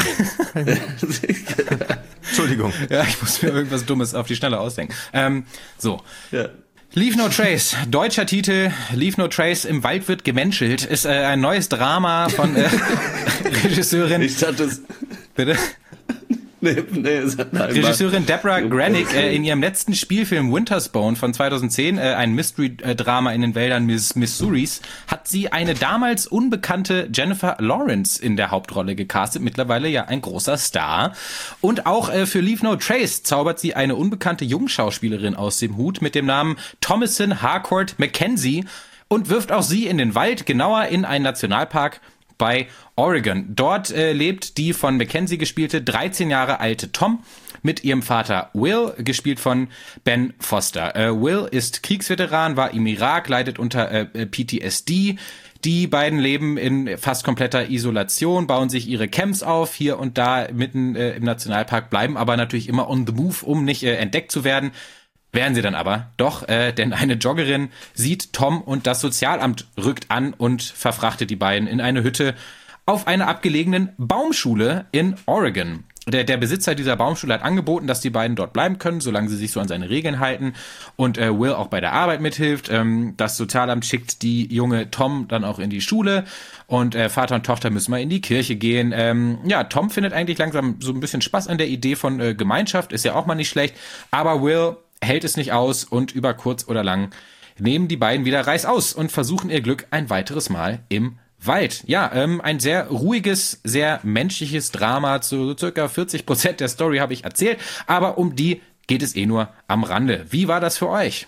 Entschuldigung. Ja, ich muss mir irgendwas Dummes auf die Schnelle ausdenken. Ähm, so. Ja. Leave No Trace, deutscher Titel, Leave No Trace, im Wald wird gemenschelt, ist äh, ein neues Drama von äh, Regisseurin, Ich dachte, das, bitte? nee, nee, es hat einmal- Regisseurin Deborah Granick äh, in ihrem letzten Spielfilm Winter's Bone von zweitausendzehn, äh, ein Mystery-Drama in den Wäldern Miss Missouris, hat sie eine damals unbekannte Jennifer Lawrence in der Hauptrolle gecastet, mittlerweile ja ein großer Star. Und auch äh, für Leave No Trace zaubert sie eine unbekannte Jungschauspielerin aus dem Hut mit dem Namen Thomasin Harcourt Mackenzie und wirft auch sie in den Wald, genauer in einen Nationalpark bei Oregon. Dort äh, lebt die von Mackenzie gespielte dreizehn Jahre alte Tom mit ihrem Vater Will, gespielt von Ben Foster. Äh, Will ist Kriegsveteran, war im Irak, leidet unter äh, P T S D. Die beiden leben in fast kompletter Isolation, bauen sich ihre Camps auf, hier und da mitten äh, im Nationalpark, bleiben aber natürlich immer on the move, um nicht äh, entdeckt zu werden. Werden sie dann aber doch, äh, denn eine Joggerin sieht Tom und das Sozialamt rückt an und verfrachtet die beiden in eine Hütte auf einer abgelegenen Baumschule in Oregon. Der, der Besitzer dieser Baumschule hat angeboten, dass die beiden dort bleiben können, solange sie sich so an seine Regeln halten und äh, Will auch bei der Arbeit mithilft. Ähm, das Sozialamt schickt die junge Tom dann auch in die Schule und äh, Vater und Tochter müssen mal in die Kirche gehen. Ähm, ja, Tom findet eigentlich langsam so ein bisschen Spaß an der Idee von äh, Gemeinschaft, ist ja auch mal nicht schlecht, aber Will hält es nicht aus und über kurz oder lang nehmen die beiden wieder reißaus und versuchen ihr Glück ein weiteres Mal im Wald. Ja, ähm, ein sehr ruhiges, sehr menschliches Drama, zu so circa vierzig Prozent der Story habe ich erzählt, aber um die geht es eh nur am Rande. Wie war das für euch?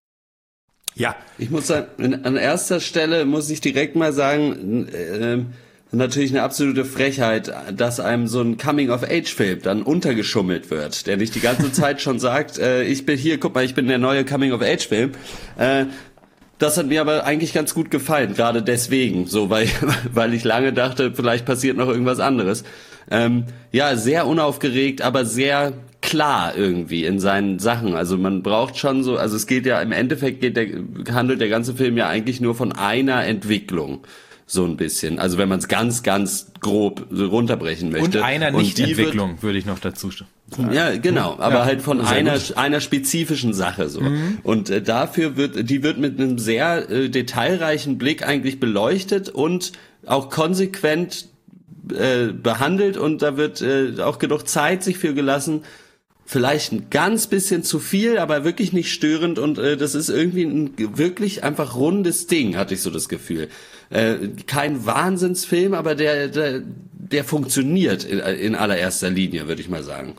Ja. Ich muss sagen, an erster Stelle muss ich direkt mal sagen, äh, natürlich eine absolute Frechheit, dass einem so ein Coming-of-Age-Film dann untergeschummelt wird, der nicht die ganze Zeit schon sagt, äh, ich bin hier, guck mal, ich bin der neue Coming-of-Age-Film. Äh, das hat mir aber eigentlich ganz gut gefallen, gerade deswegen, so, weil, weil ich lange dachte, vielleicht passiert noch irgendwas anderes. Ähm, ja, sehr unaufgeregt, aber sehr klar irgendwie in seinen Sachen. Also man braucht schon so, also es geht ja, im Endeffekt geht der, handelt der ganze Film ja eigentlich nur von einer Entwicklung. So ein bisschen. Also wenn man es ganz, ganz grob so runterbrechen möchte. Und einer Nicht-Entwicklung, würde ich noch dazu sagen. Ja, genau. Aber ja, halt von einer, einer spezifischen Sache so. Mhm. Und äh, dafür wird, die wird mit einem sehr äh, detailreichen Blick eigentlich beleuchtet und auch konsequent äh, behandelt und da wird äh, auch genug Zeit sich für gelassen, vielleicht ein ganz bisschen zu viel, aber wirklich nicht störend und äh, das ist irgendwie ein wirklich einfach rundes Ding, hatte ich so das Gefühl. Äh, kein Wahnsinnsfilm, aber der der, der funktioniert in, in allererster Linie, würde ich mal sagen.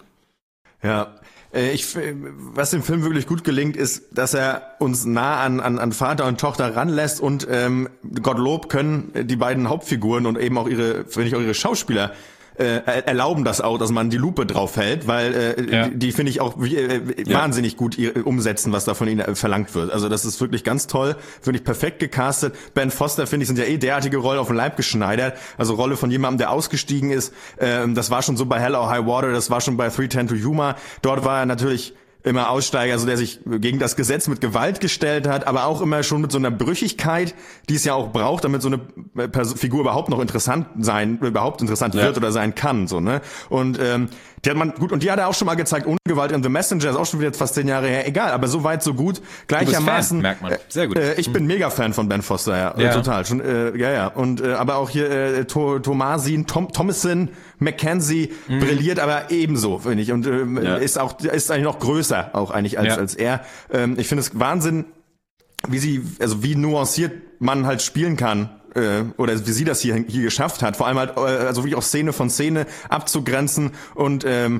Ja, äh, ich, was dem Film wirklich gut gelingt, ist, dass er uns nah an, an, an Vater und Tochter ranlässt und ähm, Gottlob können die beiden Hauptfiguren und eben auch ihre, wenn ich auch ihre Schauspieler Äh, erlauben das auch, dass man die Lupe drauf hält, weil äh, ja. die, die finde ich auch äh, ja. wahnsinnig gut umsetzen, was da von ihnen äh, verlangt wird. Also das ist wirklich ganz toll, wirklich perfekt gecastet. Ben Foster, finde ich, sind ja eh derartige Rollen auf den Leib geschneidert. Also Rolle von jemandem, der ausgestiegen ist. Ähm, das war schon so bei Hell or High Water, das war schon bei three ten to Yuma. Dort war er natürlich immer Aussteiger, also der sich gegen das Gesetz mit Gewalt gestellt hat, aber auch immer schon mit so einer Brüchigkeit, die es ja auch braucht, damit so eine Pers- Figur überhaupt noch interessant sein, überhaupt interessant wird ja. oder sein kann, so, ne? Und ähm, die hat man gut und die hat er auch schon mal gezeigt ohne Gewalt in The Messenger, ist auch schon wieder fast zehn Jahre her. Egal, aber so weit so gut. Gleichermaßen. Fan, merkt man. Sehr gut. Äh, ich bin mega Fan von Ben Foster, ja, ja. total. Schon, äh, ja, ja. Und äh, aber auch hier äh, to- Thomasin, Tom Thomasin, Mackenzie mhm. brilliert, aber ebenso finde ich und äh, ja. ist auch ist eigentlich noch größer auch eigentlich als ja. als er. Ähm, ich finde es Wahnsinn, wie sie also wie nuanciert man halt spielen kann. Oder wie sie das hier hier geschafft hat, vor allem halt also wirklich auch Szene von Szene abzugrenzen und ähm,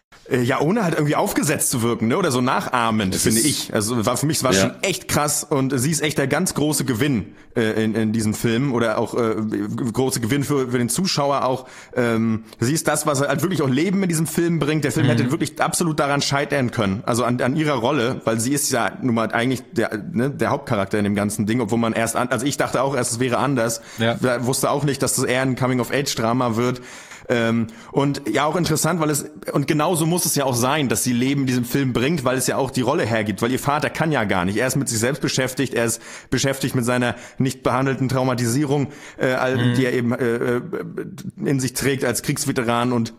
ja ohne halt irgendwie aufgesetzt zu wirken, ne, oder so nachahmend, das finde ich. Also war für mich war ja. schon echt krass und sie ist echt der ganz große Gewinn äh, in in diesem Film oder auch äh, große Gewinn für für den Zuschauer auch. Ähm, sie ist das, was halt wirklich auch Leben in diesem Film bringt. Der Film mhm. hätte wirklich absolut daran scheitern können, also an an ihrer Rolle, weil sie ist ja nun mal eigentlich der ne, der Hauptcharakter in dem ganzen Ding, obwohl man erst an, also ich dachte auch erst, es wäre anders. Ja. Ich wusste auch nicht, dass das eher ein Coming-of-Age-Drama wird. Ähm, und ja auch interessant, weil es und genauso muss es ja auch sein, dass sie Leben in diesem Film bringt, weil es ja auch die Rolle hergibt, weil ihr Vater kann ja gar nicht. Er ist mit sich selbst beschäftigt, er ist beschäftigt mit seiner nicht behandelten Traumatisierung, äh, mhm. die er eben äh, in sich trägt als Kriegsveteran und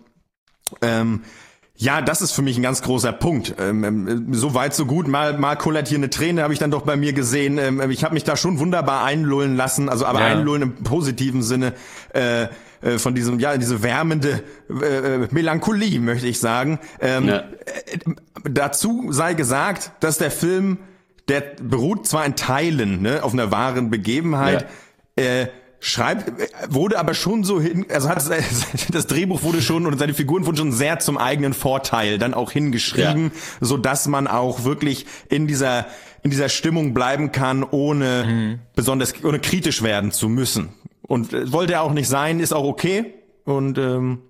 ähm, ja, das ist für mich ein ganz großer Punkt. Ähm, so weit, so gut. Mal, mal kullert hier eine Träne, habe ich dann doch bei mir gesehen. Ähm, ich habe mich da schon wunderbar einlullen lassen, also aber ja. einlullen im positiven Sinne. Äh, von diesem, ja, diese wärmende äh, Melancholie, möchte ich sagen. Ähm, ja. äh, dazu sei gesagt, dass der Film, der beruht zwar in Teilen, ne, auf einer wahren Begebenheit, ja. äh, schreibt, wurde aber schon so hin, also hat das Drehbuch wurde schon und seine Figuren wurden schon sehr zum eigenen Vorteil dann auch hingeschrieben, ja. so dass man auch wirklich in dieser in dieser Stimmung bleiben kann, ohne mhm. besonders ohne kritisch werden zu müssen. Und äh, wollte er auch nicht sein, ist auch okay. Und ähm,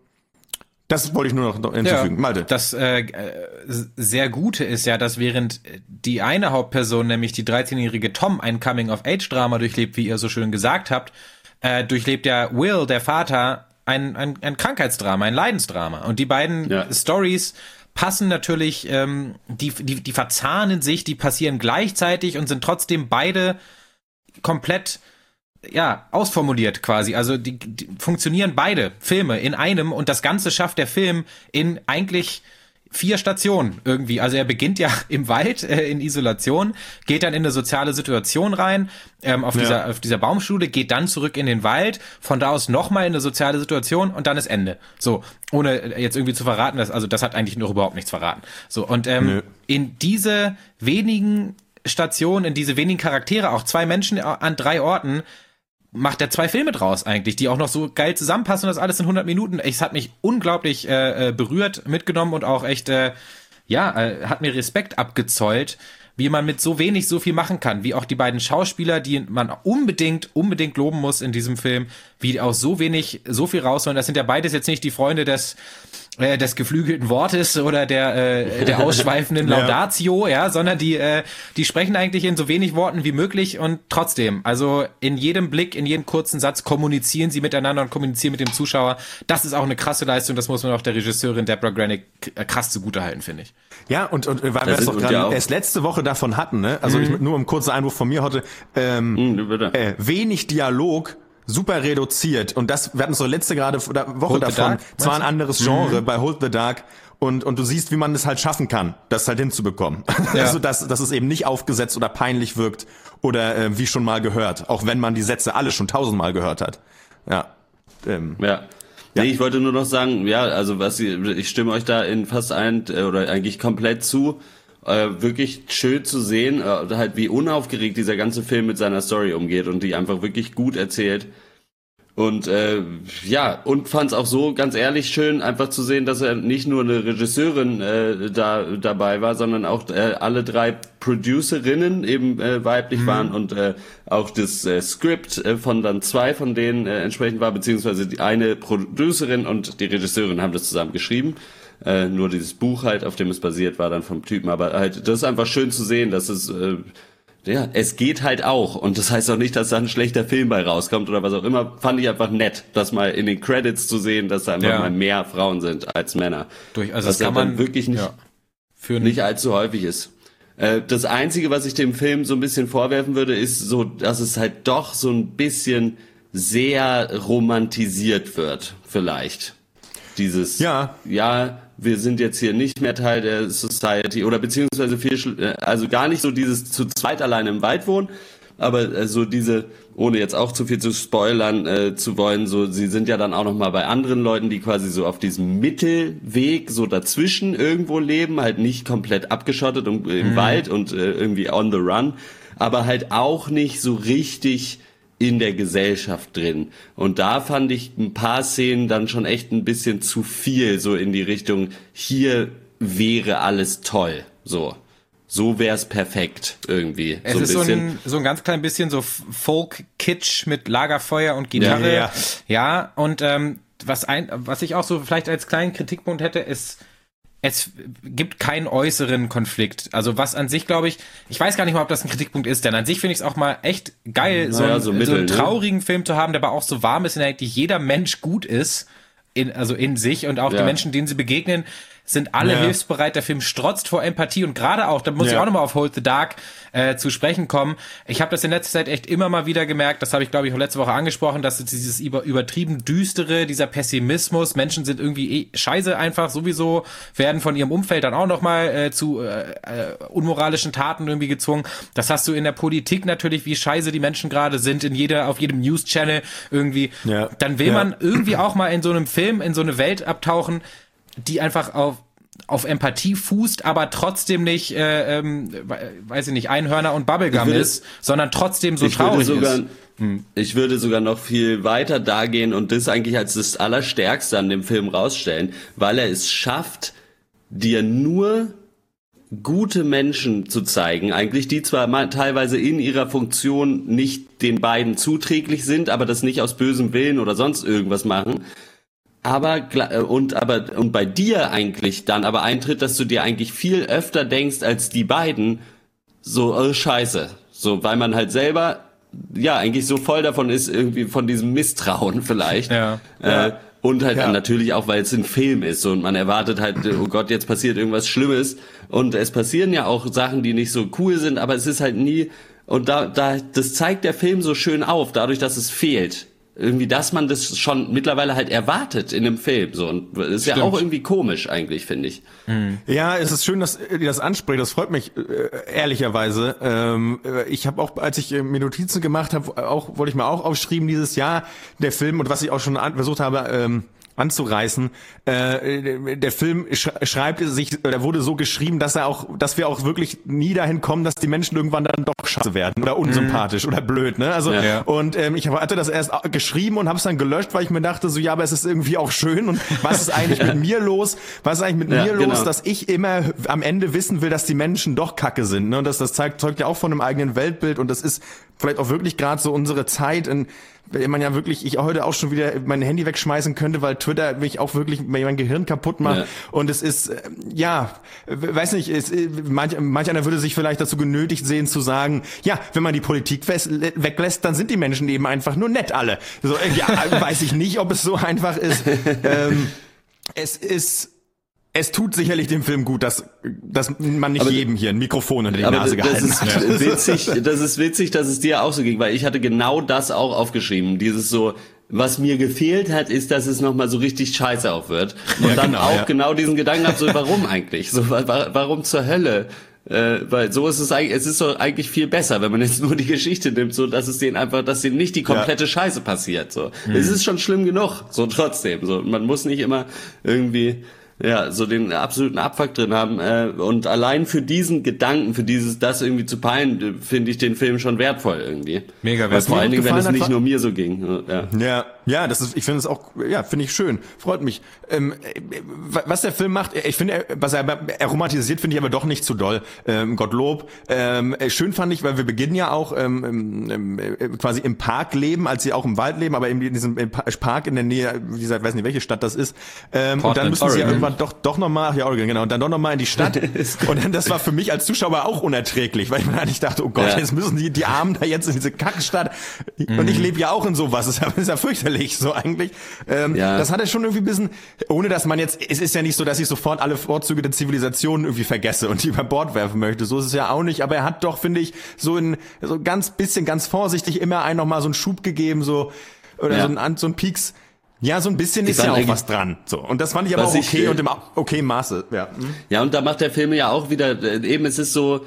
das wollte ich nur noch hinzufügen. Ja, Malte. Das äh, sehr Gute ist ja, dass während die eine Hauptperson, nämlich die dreizehnjährige Tom, ein Coming-of-Age-Drama durchlebt, wie ihr so schön gesagt habt, äh, durchlebt ja Will, der Vater, ein, ein, ein Krankheitsdrama, ein Leidensdrama. Und die beiden ja. Stories passen natürlich, ähm, die, die, die verzahnen sich, die passieren gleichzeitig und sind trotzdem beide komplett ja, ausformuliert quasi. Also die, die funktionieren beide Filme in einem und das Ganze schafft der Film in eigentlich vier Stationen irgendwie. Also er beginnt ja im Wald äh, in Isolation, geht dann in eine soziale Situation rein, ähm, auf, ja. dieser, auf dieser Baumschule, geht dann zurück in den Wald, von da aus nochmal in eine soziale Situation und dann ist Ende. So, ohne jetzt irgendwie zu verraten, dass, also das hat eigentlich noch überhaupt nichts verraten. So, und ähm, in diese wenigen Stationen, in diese wenigen Charaktere, auch zwei Menschen an drei Orten, macht er zwei Filme draus eigentlich, die auch noch so geil zusammenpassen und das alles in hundert Minuten. Es hat mich unglaublich äh, berührt, mitgenommen und auch echt, äh, ja, äh, hat mir Respekt abgezollt, wie man mit so wenig so viel machen kann, wie auch die beiden Schauspieler, die man unbedingt, unbedingt loben muss in diesem Film, wie aus so wenig so viel rausholen. Das sind ja beides jetzt nicht die Freunde des äh, des geflügelten Wortes oder der äh, der ausschweifenden Laudatio, ja. ja, sondern die äh, die sprechen eigentlich in so wenig Worten wie möglich und trotzdem, also in jedem Blick, in jedem kurzen Satz kommunizieren sie miteinander und kommunizieren mit dem Zuschauer. Das ist auch eine krasse Leistung, das muss man auch der Regisseurin Deborah Granick krass zugutehalten, finde ich. Ja, und, und weil wir es doch gerade erst letzte Woche davon hatten, ne? Also mhm. ich, nur um kurzer Einwurf von mir heute, ähm, mhm, äh, wenig Dialog, super reduziert. Und das, wir hatten so letzte gerade Woche Hold davon, zwar ein anderes Genre mhm. bei Hold the Dark, und und du siehst, wie man es halt schaffen kann, das halt hinzubekommen. Ja. Also dass, dass es eben nicht aufgesetzt oder peinlich wirkt oder äh, wie schon mal gehört, auch wenn man die Sätze alle schon tausendmal gehört hat. Ja. Ähm. Ja. Ja. Nee, ich wollte nur noch sagen, ja, also was ich, ich stimme euch da in fast allen oder eigentlich komplett zu. Äh, wirklich schön zu sehen, äh, halt wie unaufgeregt dieser ganze Film mit seiner Story umgeht und die einfach wirklich gut erzählt. Und äh, ja, und fand es auch so, ganz ehrlich, schön, einfach zu sehen, dass er nicht nur eine Regisseurin äh, da dabei war, sondern auch äh, alle drei Producerinnen eben äh, weiblich mhm. waren und äh, auch das äh, Skript äh, von dann zwei von denen äh, entsprechend war, beziehungsweise die eine Producerin und die Regisseurin haben das zusammen geschrieben. Äh, nur dieses Buch halt, auf dem es basiert, war dann vom Typen. Aber halt, das ist einfach schön zu sehen, dass es... Äh, Ja, es geht halt auch. Und das heißt auch nicht, dass da ein schlechter Film bei rauskommt oder was auch immer. Fand ich einfach nett, das mal in den Credits zu sehen, dass da einfach ja. mal mehr Frauen sind als Männer. Durch, also was das kann man wirklich nicht, ja, für nicht allzu häufig ist. Äh, das Einzige, was ich dem Film so ein bisschen vorwerfen würde, ist so, dass es halt doch so ein bisschen sehr romantisiert wird, vielleicht. Dieses, ja, ja, wir sind jetzt hier nicht mehr Teil der Society oder beziehungsweise viel, also gar nicht so dieses zu zweit alleine im Wald wohnen, aber so diese, ohne jetzt auch zu viel zu spoilern äh, zu wollen, so sie sind ja dann auch noch mal bei anderen Leuten, die quasi so auf diesem Mittelweg so dazwischen irgendwo leben, halt nicht komplett abgeschottet und, im mhm. Wald und äh, irgendwie on the run, aber halt auch nicht so richtig in der Gesellschaft drin. Und da fand ich ein paar Szenen dann schon echt ein bisschen zu viel, so in die Richtung, hier wäre alles toll, so. So wär's perfekt, irgendwie. Es so ein ist bisschen. so ein, so ein ganz klein bisschen so Folk-Kitsch mit Lagerfeuer und Gitarre. Ja, ja. ja und ähm, was ein, was ich auch so vielleicht als kleinen Kritikpunkt hätte, ist, es gibt keinen äußeren Konflikt. Also was an sich, glaube ich, ich weiß gar nicht mal, ob das ein Kritikpunkt ist, denn an sich finde ich es auch mal echt geil, naja, so, einen, so, Mittel, so einen ne? traurigen Film zu haben, der aber auch so warm ist, in der eigentlich jeder Mensch gut ist, in, also in sich und auch ja. die Menschen, denen sie begegnen, sind alle Ja. hilfsbereit. Der Film strotzt vor Empathie und gerade auch, da muss Ja. ich auch nochmal auf Hold the Dark äh, zu sprechen kommen. Ich habe das in letzter Zeit echt immer mal wieder gemerkt, das habe ich glaube ich auch letzte Woche angesprochen, dass dieses über, übertrieben Düstere, dieser Pessimismus, Menschen sind irgendwie eh scheiße einfach sowieso, werden von ihrem Umfeld dann auch nochmal äh, zu äh, äh, unmoralischen Taten irgendwie gezwungen. Das hast du in der Politik natürlich, wie scheiße die Menschen gerade sind, in jeder, auf jedem News-Channel irgendwie. Ja. Dann will Ja. man irgendwie auch mal in so einem Film, in so eine Welt abtauchen, die einfach auf auf Empathie fußt, aber trotzdem nicht, äh, ähm, weiß ich nicht, Einhörner und Bubblegum würde, ist, sondern trotzdem so ich traurig würde sogar, ist. Hm. Ich würde sogar noch viel weiter da gehen und das eigentlich als das Allerstärkste an dem Film rausstellen, weil er es schafft, dir nur gute Menschen zu zeigen, eigentlich, die zwar mal teilweise in ihrer Funktion nicht den beiden zuträglich sind, aber das nicht aus bösem Willen oder sonst irgendwas machen, aber und aber und bei dir eigentlich dann aber eintritt, dass du dir eigentlich viel öfter denkst als die beiden, so oh, scheiße, so weil man halt selber ja eigentlich so voll davon ist, irgendwie von diesem Misstrauen vielleicht. Ja. Äh, ja. Und halt Ja. natürlich auch, weil es ein Film ist und man erwartet halt, oh Gott, jetzt passiert irgendwas Schlimmes und es passieren ja auch Sachen, die nicht so cool sind, aber es ist halt nie, und da, da, das zeigt der Film so schön auf, dadurch, dass es fehlt. Irgendwie, dass man das schon mittlerweile halt erwartet in einem Film, so. Und das ist Stimmt. ja auch irgendwie komisch eigentlich, finde ich. Ja, es ist schön, dass ihr das anspricht. Das freut mich äh, ehrlicherweise. Ähm, äh, ich habe auch, als ich äh, mir Notizen gemacht habe, auch wollte ich mal auch aufschreiben dieses Jahr der Film und was ich auch schon an, versucht habe ähm, anzureißen. Äh, der Film sch schreibt sich, oder wurde so geschrieben, dass er auch, dass wir auch wirklich nie dahin kommen, dass die Menschen irgendwann dann doch scheiße werden oder unsympathisch mhm. oder blöd, ne? Also ja. und ähm, ich hatte das erst geschrieben und habe es dann gelöscht, weil ich mir dachte, so ja, aber es ist irgendwie auch schön und was ist eigentlich mit mir los? Was ist eigentlich mit ja, mir genau. los, dass ich immer am Ende wissen will, dass die Menschen doch Kacke sind, ne? Und das das zeigt zeugt ja auch von einem eigenen Weltbild und das ist vielleicht auch wirklich gerade so unsere Zeit, in wenn man ja wirklich, ich heute auch schon wieder mein Handy wegschmeißen könnte, weil Twitter mich auch wirklich mein Gehirn kaputt macht. Ja. Und es ist, ja, weiß nicht, es, manch, manch einer würde sich vielleicht dazu genötigt sehen zu sagen, ja, wenn man die Politik weglässt, dann sind die Menschen eben einfach nur nett alle. So, ja, weiß ich nicht, ob es so einfach ist. ähm, es ist, Es tut sicherlich dem Film gut, dass, dass man nicht aber, jedem hier ein Mikrofon in die Nase gehalten hat. Das ist witzig, das ist witzig, dass es dir auch so ging, weil ich hatte genau das auch aufgeschrieben. Dieses so, was mir gefehlt hat, ist, dass es nochmal so richtig scheiße auch wird. Und ja, dann genau, auch ja. genau diesen Gedanken habe, so warum eigentlich? So, warum zur Hölle Äh, weil so ist es eigentlich, es ist doch eigentlich viel besser, wenn man jetzt nur die Geschichte nimmt, so dass es denen einfach, dass denen nicht die komplette ja. Scheiße passiert. So, mhm. es ist schon schlimm genug, so trotzdem. So, man muss nicht immer irgendwie ja so den absoluten Abfuck drin haben. Äh, und allein für diesen Gedanken, für dieses, das irgendwie zu peilen, finde ich den Film schon wertvoll irgendwie. Mega wertvoll. Weil vor allen Dingen, wenn es nicht nur mir so ging. Ja, ja, ja das ist, ich finde es auch, ja, finde ich schön, freut mich. Ähm, was der Film macht, ich finde, was er, er romantisiert, finde ich aber doch nicht zu doll. Ähm, Gottlob. Ähm, schön fand ich, weil wir beginnen ja auch ähm, ähm, quasi im Park leben, als sie auch im Wald leben, aber eben in diesem Park in der Nähe, dieser, ich weiß nicht, welche Stadt das ist. Ähm, und dann müssen Oregon. sie ja irgendwann doch doch nochmal, ja, Oregon, genau, und dann doch nochmal in die Stadt. Und dann, das war für mich als Zuschauer auch unerträglich, weil ich mir eigentlich dachte, oh Gott, ja. jetzt müssen die die Armen da jetzt in diese Kackstadt. Mhm. Und ich lebe ja auch in sowas. Das ist ja, das ist ja fürchterlich, so eigentlich. Ähm, ja. Das hat er schon irgendwie ein bisschen, ohne dass man jetzt, es ist ja nicht so, dass ich sofort alle Vorzüge der Zivilisation irgendwie vergesse und die über Bord werfen möchte. So ist es ja auch nicht. Aber er hat doch, finde ich, so ein, so ganz bisschen, ganz vorsichtig immer einen nochmal so einen Schub gegeben, so, oder ja. so ein, so ein Pieks. Ja, so ein bisschen ist ja auch was dran. So. Und das fand ich aber auch okay ich, und im okay Maße. Ja. ja, und da macht der Film ja auch wieder, eben es ist so,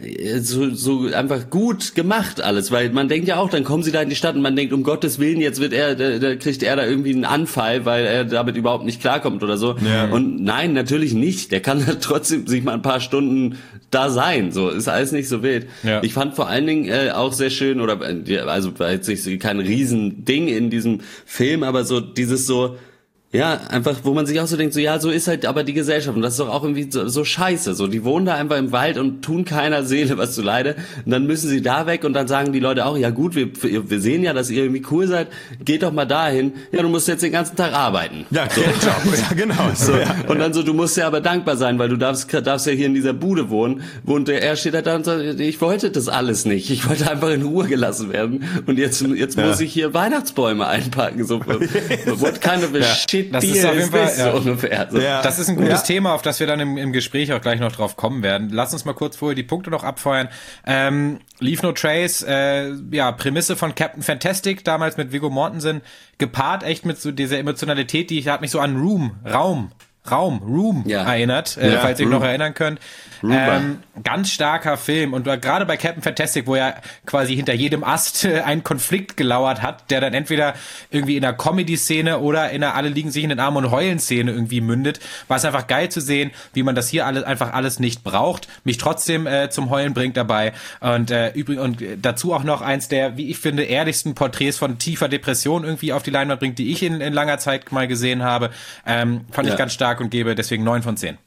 so so einfach gut gemacht alles, weil man denkt ja auch, dann kommen sie da in die Stadt und man denkt, um Gottes Willen, jetzt wird er, da, da kriegt er da irgendwie einen Anfall, weil er damit überhaupt nicht klarkommt oder so. Ja. Und nein, natürlich nicht. Der kann da trotzdem sich mal ein paar Stunden da sein. So ist alles nicht so wild. Ja. Ich fand vor allen Dingen äh, auch sehr schön, oder also war jetzt nicht kein Riesending in diesem Film, aber so dieses so, ja, einfach, wo man sich auch so denkt, so, ja, so ist halt aber die Gesellschaft und das ist doch auch irgendwie so, so scheiße, so, die wohnen da einfach im Wald und tun keiner Seele was zu Leide und dann müssen sie da weg und dann sagen die Leute auch, ja gut, wir, wir sehen ja, dass ihr irgendwie cool seid, geht doch mal dahin, ja, du musst jetzt den ganzen Tag arbeiten. Ja, so. ja genau. So. Ja, und dann so, du musst ja aber dankbar sein, weil du darfst, darfst ja hier in dieser Bude wohnen, und er steht da und sagt, ich wollte das alles nicht, ich wollte einfach in Ruhe gelassen werden und jetzt, jetzt ja. muss ich hier Weihnachtsbäume einpacken, so, what kind of a ja. shit Das ist auf jeden Fall, ja. ungefähr. So. Ja. Das ist ein gutes ja. Thema, auf das wir dann im, im Gespräch auch gleich noch drauf kommen werden. Lass uns mal kurz vorher die Punkte noch abfeuern. Ähm, Leave No Trace, äh, ja, Prämisse von Captain Fantastic, damals mit Viggo Mortensen, gepaart echt mit so dieser Emotionalität, die hat mich so an Room, Raum, Raum, Room ja. erinnert, äh, ja, falls ihr euch noch erinnern könnt. Ähm, ganz starker Film und gerade bei Captain Fantastic, wo ja quasi hinter jedem Ast äh, ein Konflikt gelauert hat, der dann entweder irgendwie in einer Comedy-Szene oder in einer Alle liegen sich in den Armen und heulen-Szene irgendwie mündet, war es einfach geil zu sehen, wie man das hier alles einfach alles nicht braucht, mich trotzdem äh, zum Heulen bringt dabei und äh, übrigens und dazu auch noch eins der, wie ich finde, ehrlichsten Porträts von tiefer Depression irgendwie auf die Leinwand bringt, die ich in, in langer Zeit mal gesehen habe. Ähm, fand ja. ich ganz stark und gebe deswegen neun von zehn.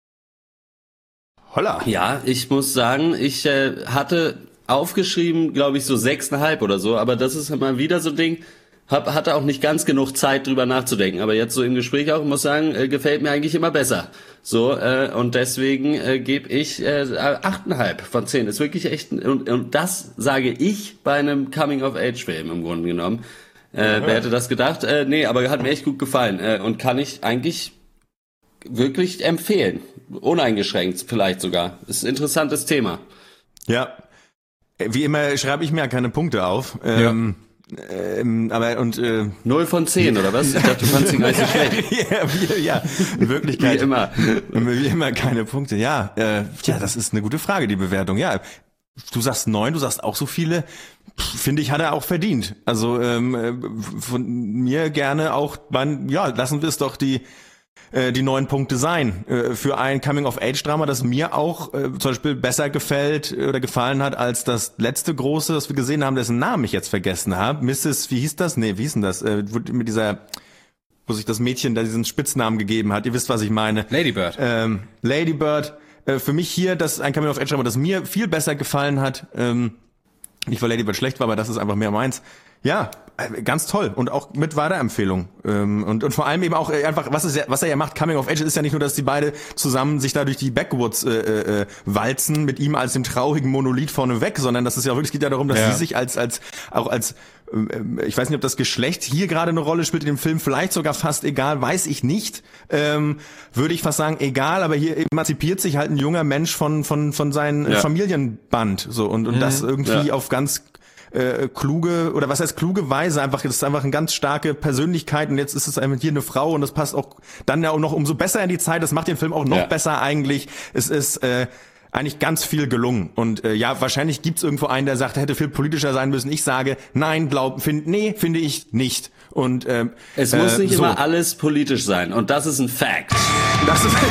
Holla. Ja, ich muss sagen, ich äh, hatte aufgeschrieben, glaube ich, so sechseinhalb oder so, aber das ist mal wieder so ein Ding, hab, hatte auch nicht ganz genug Zeit drüber nachzudenken, aber jetzt so im Gespräch auch, muss sagen, äh, gefällt mir eigentlich immer besser. So, äh, und deswegen äh, gebe ich äh, achteinhalb von zehn. Ist wirklich echt, und, und das sage ich bei einem Coming-of-Age-Film im Grunde genommen. Äh, wer hätte das gedacht? Äh, nee, aber hat mir echt gut gefallen äh, und kann ich eigentlich wirklich empfehlen. Uneingeschränkt vielleicht sogar. Ist ein interessantes Thema. Ja. Wie immer schreibe ich mir ja keine Punkte auf. Ähm, ja. ähm, aber und äh, null von zehn oder was? Ich dachte, du fandst ihn gar nicht so schlecht. ja, wie, ja, in Wirklichkeit. Wie immer. Wie immer keine Punkte. Ja, äh, ja, das ist eine gute Frage, die Bewertung. Ja, du sagst neun, du sagst auch so viele. Finde ich, hat er auch verdient. Also ähm, von mir gerne auch, man, ja, lassen wir es doch die die neun Punkte sein äh, für ein Coming-of-Age-Drama, das mir auch äh, zum Beispiel besser gefällt oder gefallen hat als das letzte große, das wir gesehen haben, dessen Namen ich jetzt vergessen habe. Misses, wie hieß das? Nee, wie hieß denn das? Äh, mit dieser, wo sich das Mädchen da diesen Spitznamen gegeben hat. Ihr wisst, was ich meine. Lady Bird. Ähm, Lady Bird. Äh, für mich hier das ein Coming-of-Age-Drama, das mir viel besser gefallen hat. Ähm, nicht, weil Lady Bird schlecht war, aber das ist einfach mehr meins. Ja, ganz toll und auch mit Weiterempfehlung ähm, und und vor allem eben auch einfach was ist ja, was er ja macht, Coming of Age ist ja nicht nur, dass die beide zusammen sich da durch die Backwoods äh, äh, walzen mit ihm als dem traurigen Monolith vorneweg, sondern das ist ja wirklich, es geht ja darum, dass ja. sie sich als als auch als äh, ich weiß nicht, ob das Geschlecht hier gerade eine Rolle spielt in dem Film, vielleicht sogar fast egal, weiß ich nicht, ähm, würde ich fast sagen egal, aber hier emanzipiert sich halt ein junger Mensch von von von seinem ja. Familienband so und und mhm. das irgendwie ja. auf ganz Äh, kluge, oder was heißt kluge Weise, einfach, das ist einfach eine ganz starke Persönlichkeit und jetzt ist es einfach hier eine Frau und das passt auch dann ja auch noch umso besser in die Zeit, das macht den Film auch noch ja. besser eigentlich. Es ist äh, eigentlich ganz viel gelungen. Und äh, ja, wahrscheinlich gibt's irgendwo einen, der sagt, er hätte viel politischer sein müssen. Ich sage, nein, glaub, find, nee, finde ich nicht. Und ähm, es muss äh, nicht so. immer alles politisch sein. Und das ist ein Fact. Das ist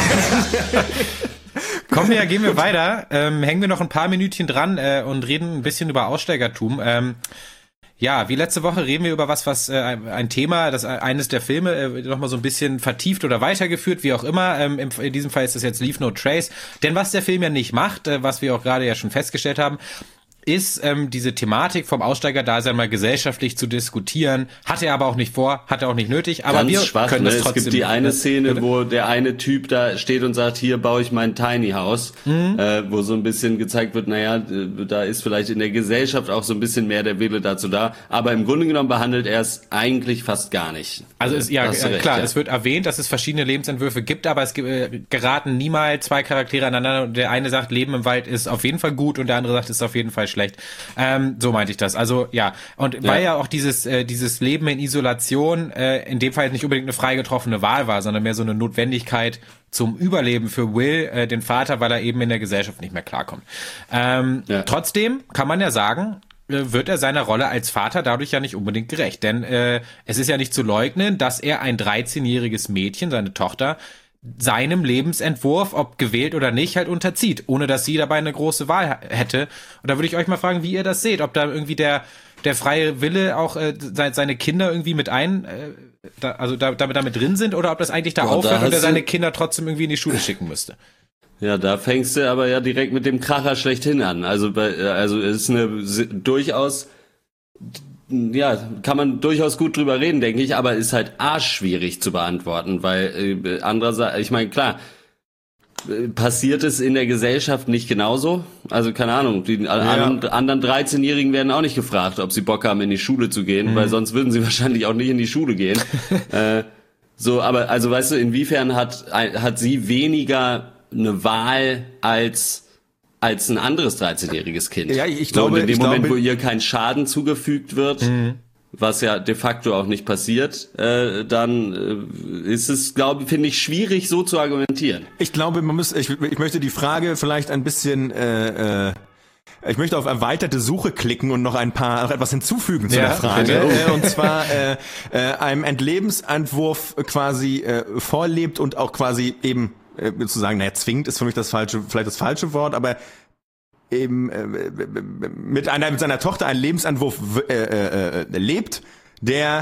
Kommen wir, gehen wir weiter. Ähm, hängen wir noch ein paar Minütchen dran äh, und reden ein bisschen über Aussteigertum. Ähm, Ja, wie letzte Woche reden wir über was, was äh, ein Thema, das eines der Filme äh, nochmal so ein bisschen vertieft oder weitergeführt, wie auch immer. Ähm, im, in diesem Fall ist das jetzt Leave No Trace. Denn was der Film ja nicht macht, äh, was wir auch gerade ja schon festgestellt haben, ist ähm, diese Thematik vom Aussteigerdasein mal gesellschaftlich zu diskutieren. Hat er aber auch nicht vor, hat er auch nicht nötig. Aber Ganz wir schwach, können ne? das trotzdem. Es gibt die eine Szene, bitte? wo der eine Typ da steht und sagt, hier baue ich mein Tiny House, mhm. äh, wo so ein bisschen gezeigt wird, naja, da ist vielleicht in der Gesellschaft auch so ein bisschen mehr der Wille dazu da. Aber im Grunde genommen behandelt er es eigentlich fast gar nicht. Also es, ja, recht, klar, ja. es wird erwähnt, dass es verschiedene Lebensentwürfe gibt, aber es äh, geraten niemals zwei Charaktere aneinander und der eine sagt, Leben im Wald ist auf jeden Fall gut und der andere sagt, ist auf jeden Fall schlecht. Ähm, so meinte ich das. Also ja, und ja. weil ja auch dieses äh, dieses Leben in Isolation äh, in dem Fall nicht unbedingt eine frei getroffene Wahl war, sondern mehr so eine Notwendigkeit zum Überleben für Will, äh, den Vater, weil er eben in der Gesellschaft nicht mehr klarkommt. Ähm, ja. Trotzdem kann man ja sagen, wird er seiner Rolle als Vater dadurch ja nicht unbedingt gerecht. Denn äh, es ist ja nicht zu leugnen, dass er ein dreizehnjähriges Mädchen, seine Tochter, seinem Lebensentwurf, ob gewählt oder nicht, halt unterzieht, ohne dass sie dabei eine große Wahl hätte. Und da würde ich euch mal fragen, wie ihr das seht, ob da irgendwie der der freie Wille auch äh, seine Kinder irgendwie mit ein, äh, da, also da, damit damit drin sind, oder ob das eigentlich da Boah, aufhört da und er seine Kinder trotzdem irgendwie in die Schule schicken müsste. Ja, da fängst du aber ja direkt mit dem Kracher schlechthin an. Also bei, also es ist eine durchaus, ja, kann man durchaus gut drüber reden, denke ich, aber ist halt arschschwierig zu beantworten, weil äh, andererseits, ich meine, klar, äh, passiert es in der Gesellschaft nicht genauso? Also keine Ahnung, die ja. anderen, anderen dreizehnjährigen werden auch nicht gefragt, ob sie Bock haben, in die Schule zu gehen, mhm. weil sonst würden sie wahrscheinlich auch nicht in die Schule gehen. äh, so, aber also weißt du, inwiefern hat hat sie weniger eine Wahl als als ein anderes dreizehnjähriges Kind. Ja, ich, ich glaube, so, in dem ich Moment, glaube, wo ihr kein Schaden zugefügt wird, mhm. was ja de facto auch nicht passiert, äh, dann äh, ist es, glaube ich, finde ich schwierig, so zu argumentieren. Ich glaube, man muss, ich, ich möchte die Frage vielleicht ein bisschen, äh, äh, ich möchte auf erweiterte Suche klicken und noch ein paar, noch etwas hinzufügen zu ja, der Frage. Äh, und zwar äh, äh, einem Entlebensentwurf quasi äh, vorlebt und auch quasi eben zu sagen, naja, zwingend ist für mich das falsche, vielleicht das falsche Wort, aber eben äh, mit einer mit seiner Tochter einen Lebensentwurf äh, äh, lebt, der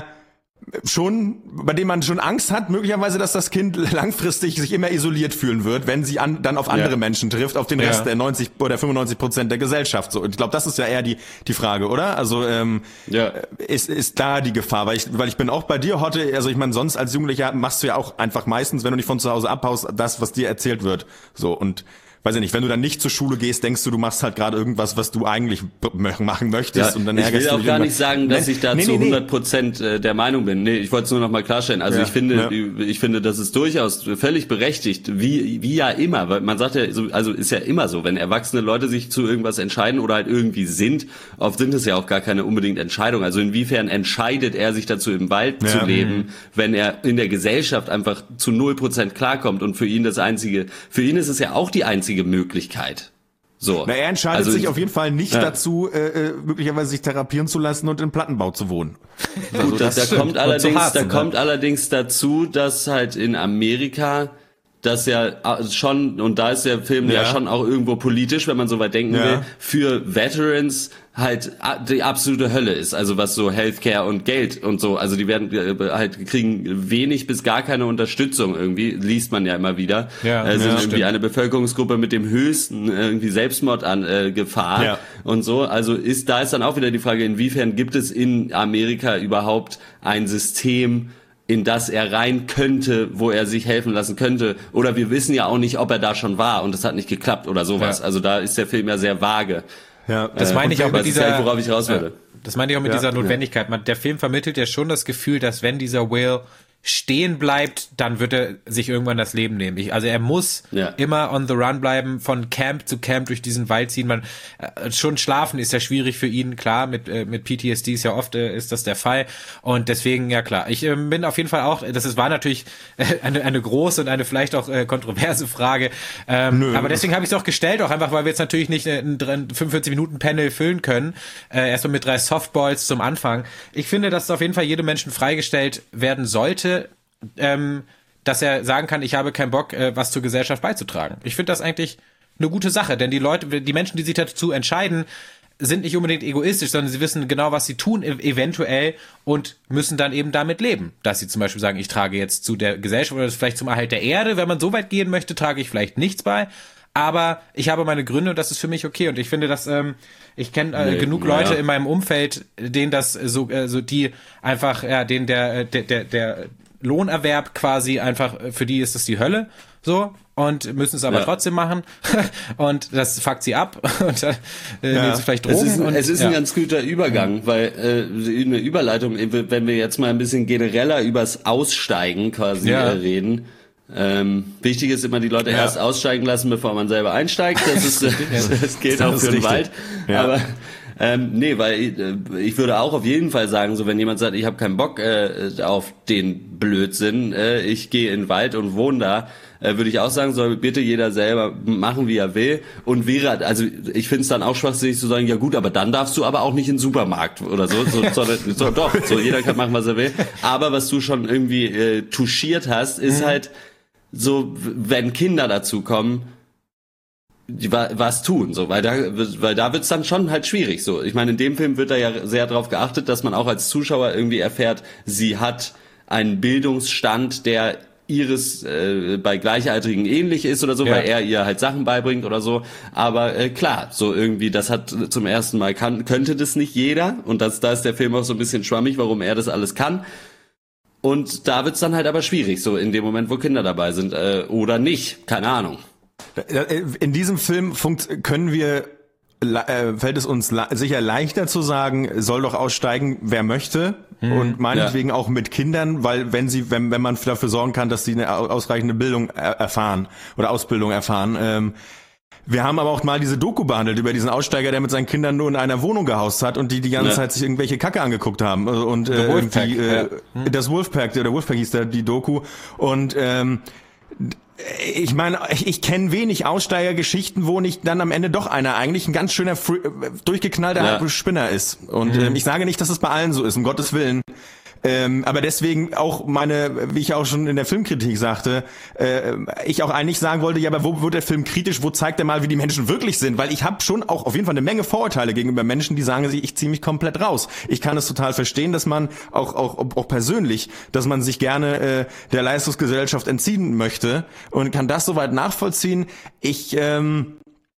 schon, bei dem man schon Angst hat, möglicherweise, dass das Kind langfristig sich immer isoliert fühlen wird, wenn sie an, dann auf andere ja. Menschen trifft, auf den Rest ja. der neunzig oder fünfundneunzig Prozent der Gesellschaft. So, und ich glaube, das ist ja eher die die Frage, oder? Also ähm, ja. ist ist da die Gefahr, weil ich weil ich bin auch bei dir, Hotte. Also ich meine, sonst als Jugendlicher machst du ja auch einfach meistens, wenn du nicht von zu Hause abhaust, das, was dir erzählt wird. So und weiß ich nicht, wenn du dann nicht zur Schule gehst, denkst du, du machst halt gerade irgendwas, was du eigentlich machen möchtest. Ja, und dann ärgerst du dich. Ich will auch gar nicht sagen, dass ich da nee, zu nee, hundert Prozent nee. der Meinung bin. Nee, ich wollte es nur noch mal klarstellen. Also ja, ich finde, ja. ich finde, das ist durchaus völlig berechtigt, wie wie ja immer. Weil man sagt ja, also ist ja immer so, wenn erwachsene Leute sich zu irgendwas entscheiden oder halt irgendwie sind, oft sind es ja auch gar keine unbedingt Entscheidungen. Also inwiefern entscheidet er sich dazu, im Wald ja. zu leben, mhm. wenn er in der Gesellschaft einfach zu null Prozent klarkommt und für ihn das einzige, für ihn ist es ja auch die einzige Möglichkeit. So. Na, er entscheidet also, sich auf jeden Fall nicht ja. dazu, äh, möglicherweise sich therapieren zu lassen und im Plattenbau zu wohnen. Also Gut, das, da kommt allerdings, Harzen, da ne? kommt allerdings dazu, dass halt in Amerika das ja schon, und da ist der Film ja, ja schon auch irgendwo politisch, wenn man so weit denken ja. will, für Veterans halt die absolute Hölle ist, also was so Healthcare und Geld und so, also die werden halt kriegen wenig bis gar keine Unterstützung irgendwie, liest man ja immer wieder. Ja, äh, sind ja, irgendwie stimmt. eine Bevölkerungsgruppe mit dem höchsten irgendwie Selbstmord an äh, Gefahr ja. und so, also ist da ist dann auch wieder die Frage, inwiefern gibt es in Amerika überhaupt ein System, in das er rein könnte, wo er sich helfen lassen könnte. Oder wir wissen ja auch nicht, ob er da schon war und es hat nicht geklappt oder sowas. Ja. Also da ist der Film ja sehr vage. Ja, das äh, meine ich auch mit dieser, ja, worauf ich raus will. Ja, das meine ich auch mit ja, dieser Notwendigkeit. Man, der Film vermittelt ja schon das Gefühl, dass wenn dieser Will stehen bleibt, dann wird er sich irgendwann das Leben nehmen. Ich, also er muss ja. immer on the run bleiben, von Camp zu Camp durch diesen Wald ziehen. Man äh, schon schlafen ist ja schwierig für ihn, klar, mit äh, mit P T S D ist ja oft äh, ist das der Fall und deswegen ja klar. Ich äh, bin auf jeden Fall auch, das ist, war natürlich äh, eine eine große und eine vielleicht auch äh, kontroverse Frage, ähm, aber deswegen habe ich es auch gestellt, auch einfach, weil wir jetzt natürlich nicht äh, ein fünfundvierzig Minuten Panel füllen können. Äh, erstmal mit drei Softballs zum Anfang. Ich finde, dass auf jeden Fall jedem Menschen freigestellt werden sollte, Ähm, dass er sagen kann, ich habe keinen Bock, äh, was zur Gesellschaft beizutragen. Ich finde das eigentlich eine gute Sache, denn die Leute, die Menschen, die sich dazu entscheiden, sind nicht unbedingt egoistisch, sondern sie wissen genau, was sie tun, eventuell, und müssen dann eben damit leben. Dass sie zum Beispiel sagen, ich trage jetzt zu der Gesellschaft oder vielleicht zum Erhalt der Erde, wenn man so weit gehen möchte, trage ich vielleicht nichts bei, aber ich habe meine Gründe und das ist für mich okay. Und ich finde, dass ähm, ich kenne äh, nee, genug ja. Leute in meinem Umfeld, denen das so, äh, so die einfach, ja, denen der, der, der, der Lohnerwerb quasi einfach, für die ist das die Hölle, so, und müssen es aber ja. trotzdem machen und das fuckt sie ab und dann äh, ja. nehmen sie vielleicht Drogen. Es ist, und, es ist ja. ein ganz guter Übergang, mhm. weil äh, eine Überleitung, wenn wir jetzt mal ein bisschen genereller übers Aussteigen quasi ja. äh, reden. Ähm, wichtig ist immer, die Leute ja. erst aussteigen lassen, bevor man selber einsteigt. Das ist, äh, das gilt das auch für den Wald. Ja. Aber Ähm, nee, weil ich, ich würde auch auf jeden Fall sagen, so wenn jemand sagt, ich habe keinen Bock äh, auf den Blödsinn, äh, ich gehe in den Wald und wohne da, äh, würde ich auch sagen, soll bitte jeder selber machen, wie er will. Und wäre, also ich finde es dann auch schwachsinnig zu sagen, ja gut, aber dann darfst du aber auch nicht in den Supermarkt oder so. so, so, so doch, so jeder kann machen, was er will. Aber was du schon irgendwie äh, touchiert hast, ist mhm. halt so, wenn Kinder dazu kommen, die was tun, so, weil da, weil da wird's dann schon halt schwierig, so. Ich meine, in dem Film wird da ja sehr darauf geachtet, dass man auch als Zuschauer irgendwie erfährt, sie hat einen Bildungsstand, der ihres äh, bei Gleichaltrigen ähnlich ist oder so, ja. weil er ihr halt Sachen beibringt oder so. Aber äh, klar, so irgendwie, das hat zum ersten Mal kann, könnte das nicht jeder, und das, da ist der Film auch so ein bisschen schwammig, warum er das alles kann. Und da wird's dann halt aber schwierig, so in dem Moment, wo Kinder dabei sind, äh, oder nicht, keine Ahnung. In diesem Film funkt, können wir, äh, fällt es uns la- sicher leichter zu sagen, soll doch aussteigen, wer möchte, hm, und meinetwegen ja. auch mit Kindern, weil wenn sie, wenn, wenn man dafür sorgen kann, dass sie eine ausreichende Bildung er- erfahren oder Ausbildung erfahren. Ähm, wir haben aber auch mal diese Doku behandelt über diesen Aussteiger, der mit seinen Kindern nur in einer Wohnung gehaust hat und die die ganze ja. Zeit sich irgendwelche Kacke angeguckt haben und äh, Wolfpack, irgendwie, äh, ja. hm. das Wolfpack, der Wolfpack hieß da die Doku, und ähm, ich meine, ich, ich kenne wenig Aussteigergeschichten, wo nicht dann am Ende doch einer eigentlich ein ganz schöner, free, durchgeknallter ja. Spinner ist. Und mhm. ähm, ich sage nicht, dass es bei allen so ist, um Gottes Willen. Ähm, aber deswegen auch meine, wie ich auch schon in der Filmkritik sagte, äh, ich auch eigentlich sagen wollte, ja, aber wo wird der Film kritisch, wo zeigt er mal, wie die Menschen wirklich sind? Weil ich habe schon auch auf jeden Fall eine Menge Vorurteile gegenüber Menschen, die sagen, ich ziehe mich komplett raus. Ich kann es total verstehen, dass man auch auch auch persönlich, dass man sich gerne äh, der Leistungsgesellschaft entziehen möchte, und kann das soweit nachvollziehen. Ich ähm,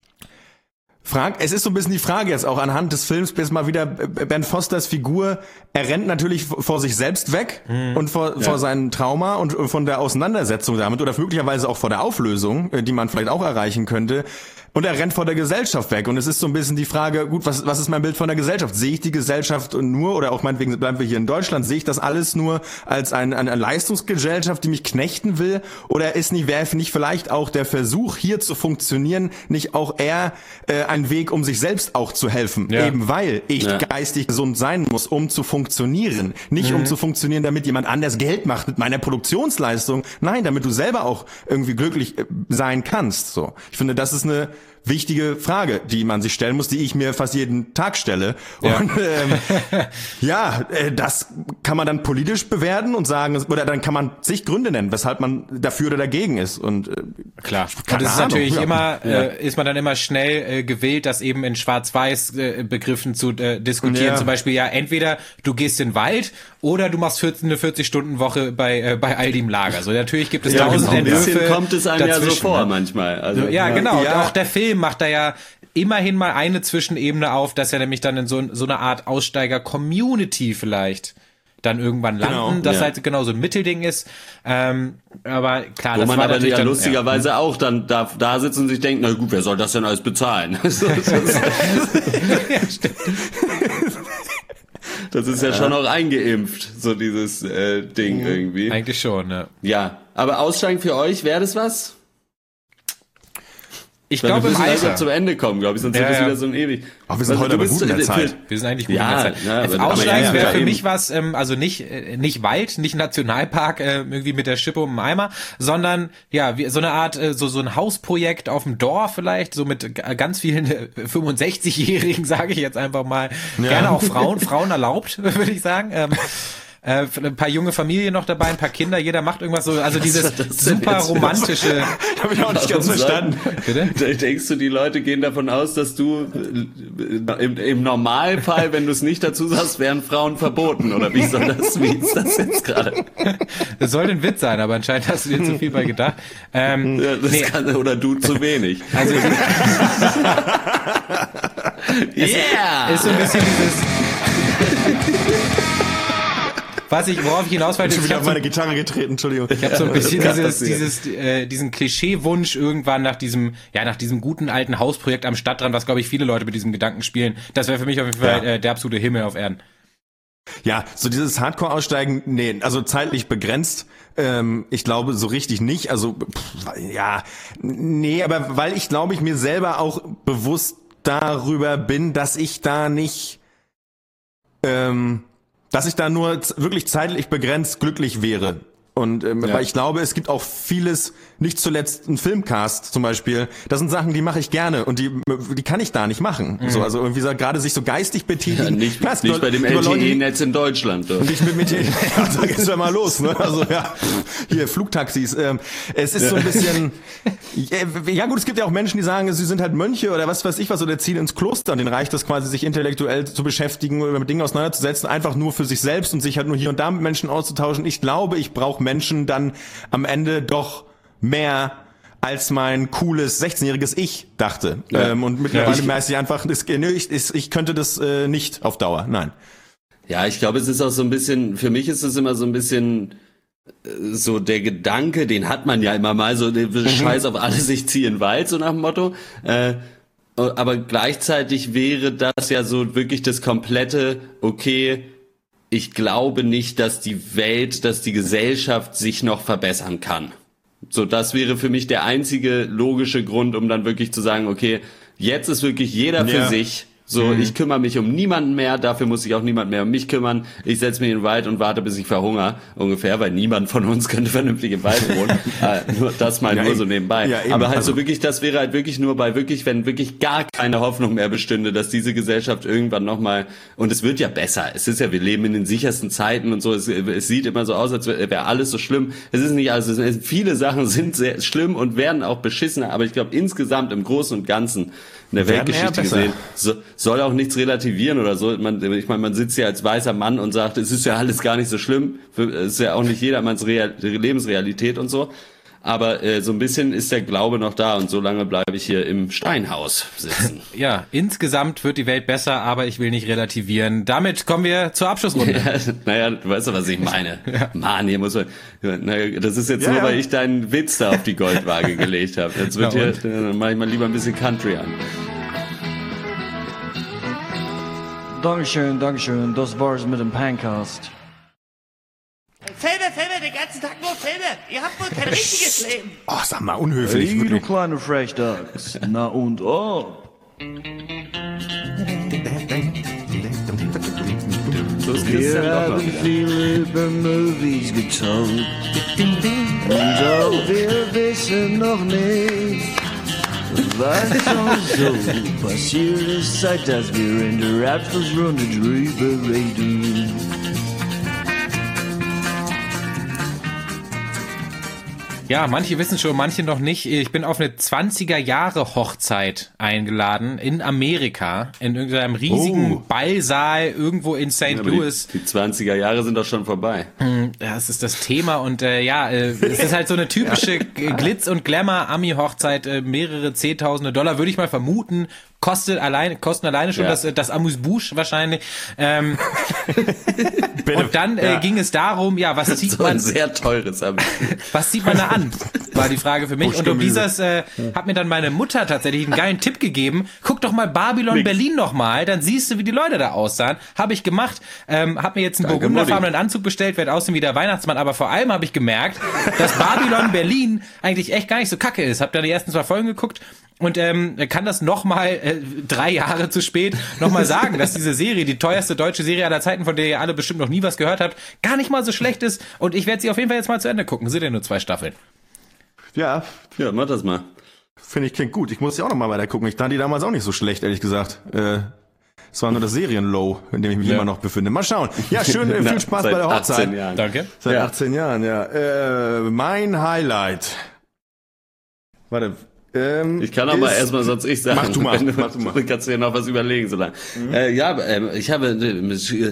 Frag, es ist so ein bisschen die Frage jetzt auch anhand des Films, bis mal wieder Ben Fosters Figur, er rennt natürlich vor sich selbst weg mhm. und vor, ja. vor seinem Trauma und von der Auseinandersetzung damit oder möglicherweise auch vor der Auflösung, die man vielleicht auch erreichen könnte. Und er rennt vor der Gesellschaft weg. Und es ist so ein bisschen die Frage, gut, was, was ist mein Bild von der Gesellschaft? Sehe ich die Gesellschaft nur, oder auch meinetwegen bleiben wir hier in Deutschland, sehe ich das alles nur als ein, eine Leistungsgesellschaft, die mich knechten will? Oder ist nicht, wäre nicht vielleicht auch der Versuch, hier zu funktionieren, nicht auch eher äh, ein Weg, um sich selbst auch zu helfen? Ja. Eben weil ich ja. geistig gesund sein muss, um zu funktionieren. Nicht mhm. um zu funktionieren, damit jemand anders Geld macht mit meiner Produktionsleistung. Nein, damit du selber auch irgendwie glücklich sein kannst. So, ich finde, das ist eine wichtige Frage, die man sich stellen muss, die ich mir fast jeden Tag stelle. Ja. Und ähm, ja, äh, das kann man dann politisch bewerten und sagen, oder dann kann man zig Gründe nennen, weshalb man dafür oder dagegen ist. Und äh, klar, und das ist Ahnung. natürlich ja. immer, äh, ist man dann immer schnell äh, gewillt, das eben in Schwarz-Weiß äh, Begriffen zu äh, diskutieren. Ja. Zum Beispiel, ja, entweder du gehst in den Wald oder du machst vierzig, eine vierzig-Stunden-Woche bei äh, bei Aldi im Lager. So, natürlich gibt es ja, tausend genau. Entwürfe. Ein bisschen kommt es einem dazwischen, ja so vor manchmal. Also, ja, ja, genau. Ja. Auch der Film macht da ja immerhin mal eine Zwischenebene auf, dass er nämlich dann in so, so eine Art Aussteiger-Community vielleicht dann irgendwann landen, genau, das ja. halt genau so ein Mittelding ist. Ähm, aber klar, Wo das man war aber natürlich ja dann, lustigerweise ja. auch dann da, da sitzt und sich denkt, na gut, wer soll das denn alles bezahlen? ja, stimmt. Das ist ja, ja schon auch eingeimpft, so dieses äh, Ding mhm. irgendwie. Eigentlich schon, ja. Ja, aber Aussteigen für euch, wäre das was? Ich glaube im Alter zum Ende kommen, glaube ich, sonst ja, wird das ja. wieder so ein ewig. Oh, wir sind also, heute aber gut in der Zeit. Wir sind eigentlich gut ja, in der Zeit. Ja, Als Aussteigen wäre für mich was, ähm, also nicht äh, nicht Wald, nicht Nationalpark, äh, irgendwie mit der Schippe um den Eimer, sondern ja, wie, so eine Art, äh, so so ein Hausprojekt auf dem Dorf vielleicht, so mit g- ganz vielen äh, fünfundsechzigjährigen, sage ich jetzt einfach mal. Ja. Gerne auch Frauen, Frauen erlaubt, würde ich sagen. Ähm, Äh, ein paar junge Familien noch dabei, ein paar Kinder, jeder macht irgendwas so, also dieses super romantische. Habe ich auch nicht ganz verstanden. Bitte? Denkst du, die Leute gehen davon aus, dass du im, im Normalfall, wenn du es nicht dazu sagst, wären Frauen verboten, oder wie soll das, wie ist das jetzt gerade? Das sollte ein Witz sein, aber anscheinend hast du dir zu viel bei gedacht. Ähm, ja, das nee. kann, oder du zu wenig. Also yeah! Ist so ein bisschen dieses Was ich, worauf ich hinaus wollte, ich bin ich wieder auf meine so, Gitarre getreten, Entschuldigung. Ich habe so ein bisschen dieses, dieses, äh, diesen Klischeewunsch irgendwann nach diesem, ja, nach diesem guten alten Hausprojekt am Stadtrand, was glaube ich viele Leute mit diesem Gedanken spielen. Das wäre für mich auf jeden Fall ja. äh, der absolute Himmel auf Erden. Ja, so dieses Hardcore-Aussteigen, nee, also zeitlich begrenzt. Ähm, ich glaube so richtig nicht. Also pff, ja, nee, aber weil ich glaube ich mir selber auch bewusst darüber bin, dass ich da nicht ähm, dass ich da nur z- wirklich zeitlich begrenzt glücklich wäre. Und ähm, ja. weil ich glaube, es gibt auch vieles, nicht zuletzt ein Filmcast zum Beispiel, das sind Sachen, die mache ich gerne und die die kann ich da nicht machen. Mhm. So, also irgendwie so, gerade sich so geistig betätigen. Ja, nicht Klar, nicht nur, bei dem L T E-Netz in Deutschland. Doch. Nicht mit, mit ja, da geht's ja mal los. Ne? Also ja, hier Flugtaxis. Ähm, es ist ja. so ein bisschen, ja, ja gut, es gibt ja auch Menschen, die sagen, sie sind halt Mönche oder was weiß ich was oder ziehen ins Kloster und denen reicht es quasi, sich intellektuell zu beschäftigen oder mit Dingen auseinanderzusetzen, einfach nur für sich selbst und sich halt nur hier und da mit Menschen auszutauschen. Ich glaube, ich brauche Menschen dann am Ende doch mehr als mein cooles sechzehnjähriges Ich dachte. Ja. Ähm, und mittlerweile ja, weiß ich einfach, ich, ich, ich könnte das äh, nicht auf Dauer. Nein. Ja, ich glaube, es ist auch so ein bisschen, für mich ist es immer so ein bisschen so der Gedanke, den hat man ja immer mal, so mhm. Scheiß auf alles, ich ziehe in den Wald, so nach dem Motto. Äh, aber gleichzeitig wäre das ja so wirklich das komplette, okay, ich glaube nicht, dass die Welt, dass die Gesellschaft sich noch verbessern kann. So, das wäre für mich der einzige logische Grund, um dann wirklich zu sagen, okay, jetzt ist wirklich jeder für ja. sich. So, mhm. ich kümmere mich um niemanden mehr, dafür muss sich auch niemand mehr um mich kümmern. Ich setze mich in den Wald und warte, bis ich verhungere, ungefähr, weil niemand von uns könnte vernünftig im Wald wohnen. äh, nur das mal ja, nur eben. so nebenbei. Ja, Aber halt also. so wirklich, das wäre halt wirklich nur bei wirklich, wenn wirklich gar keine Hoffnung mehr bestünde, dass diese Gesellschaft irgendwann nochmal, und es wird ja besser. Es ist ja, wir leben in den sichersten Zeiten und so, es, es sieht immer so aus, als wäre alles so schlimm. Es ist nicht alles, es, viele Sachen sind sehr schlimm und werden auch beschissener, aber ich glaube insgesamt im Großen und Ganzen in der Weltgeschichte gesehen, so, soll auch nichts relativieren oder so. Man, ich meine, man sitzt ja als weißer Mann und sagt, es ist ja alles gar nicht so schlimm. Es ist ja auch nicht jedermanns Real, Lebensrealität und so. Aber äh, so ein bisschen ist der Glaube noch da und so lange bleibe ich hier im Steinhaus sitzen. Ja, insgesamt wird die Welt besser, aber ich will nicht relativieren. Damit kommen wir zur Abschlussrunde. Ja, naja, du weißt doch, was ich meine. Ja. Mann, hier muss man... Naja, das ist jetzt ja, nur, ja. weil ich deinen Witz da auf die Goldwaage gelegt habe. Jetzt wird ja, hier, dann mache ich mal lieber ein bisschen Country an. Dankeschön, Dankeschön. Das war's mit dem Pancast. Filme, Filme, den ganzen Tag nur Filme. Ihr habt wohl kein richtiges Leben. Oh, sag mal, unhöflich. Hey, du kleine Frechdachs. Na und ob. Wir haben viel über Movies getalkt. Und auch wir wissen noch nicht, was uns so passiert ist, seit dass wir in der Abschlussrunde drüber reden. Ja, manche wissen schon, manche noch nicht. Ich bin auf eine zwanziger-Jahre-Hochzeit eingeladen in Amerika, in irgendeinem riesigen oh. Ballsaal irgendwo in Saint Ja, Louis. Die, die zwanziger Jahre sind doch schon vorbei. Das ist das Thema und äh, ja, äh, es ist halt so eine typische Glitz- und Glamour-Ami-Hochzeit, äh, mehrere Zehntausende Dollar, würde ich mal vermuten. kostet allein, kosten alleine schon ja. das, das Amuse-Bouche wahrscheinlich. Ähm, und dann äh, ja. ging es darum, ja, was zieht so man... ein sehr teures Amuse-Bouche. Was zieht man da an, war die Frage für mich. Und um dieses äh, hat mir dann meine Mutter tatsächlich einen geilen Tipp gegeben. Guck doch mal Babylon Nix. Berlin nochmal, dann siehst du, wie die Leute da aussahen. Habe ich gemacht. Ähm, hab mir jetzt einen burgunderfarbenen Anzug bestellt, werde aussehen wie der Weihnachtsmann. Aber vor allem habe ich gemerkt, dass Babylon Berlin eigentlich echt gar nicht so kacke ist. Hab dann die ersten zwei Folgen geguckt und ähm, kann das nochmal äh, drei Jahre zu spät nochmal sagen, dass diese Serie, die teuerste deutsche Serie aller Zeiten, von der ihr alle bestimmt noch nie was gehört habt, gar nicht mal so schlecht ist. Und ich werde sie auf jeden Fall jetzt mal zu Ende gucken. Sind ja nur zwei Staffeln. Ja, ja, mach das mal. Finde ich, klingt gut. Ich muss ja auch noch mal weiter gucken. Ich fand die damals auch nicht so schlecht, ehrlich gesagt. Äh, es war nur das Serien-Low, in dem ich mich ja. immer noch befinde. Mal schauen. Ja, schön, äh, viel Spaß bei der Hochzeit. achtzehn Jahren. Danke. Seit ja. achtzehn Jahren, ja. Äh, mein Highlight. Warte. Ähm, ich kann auch mal erstmal sonst ich sagen. Mach du mal. Du, mach du mal. Du kannst dir noch was überlegen, so lange. Mhm. Äh, ja, äh, ich habe... Äh,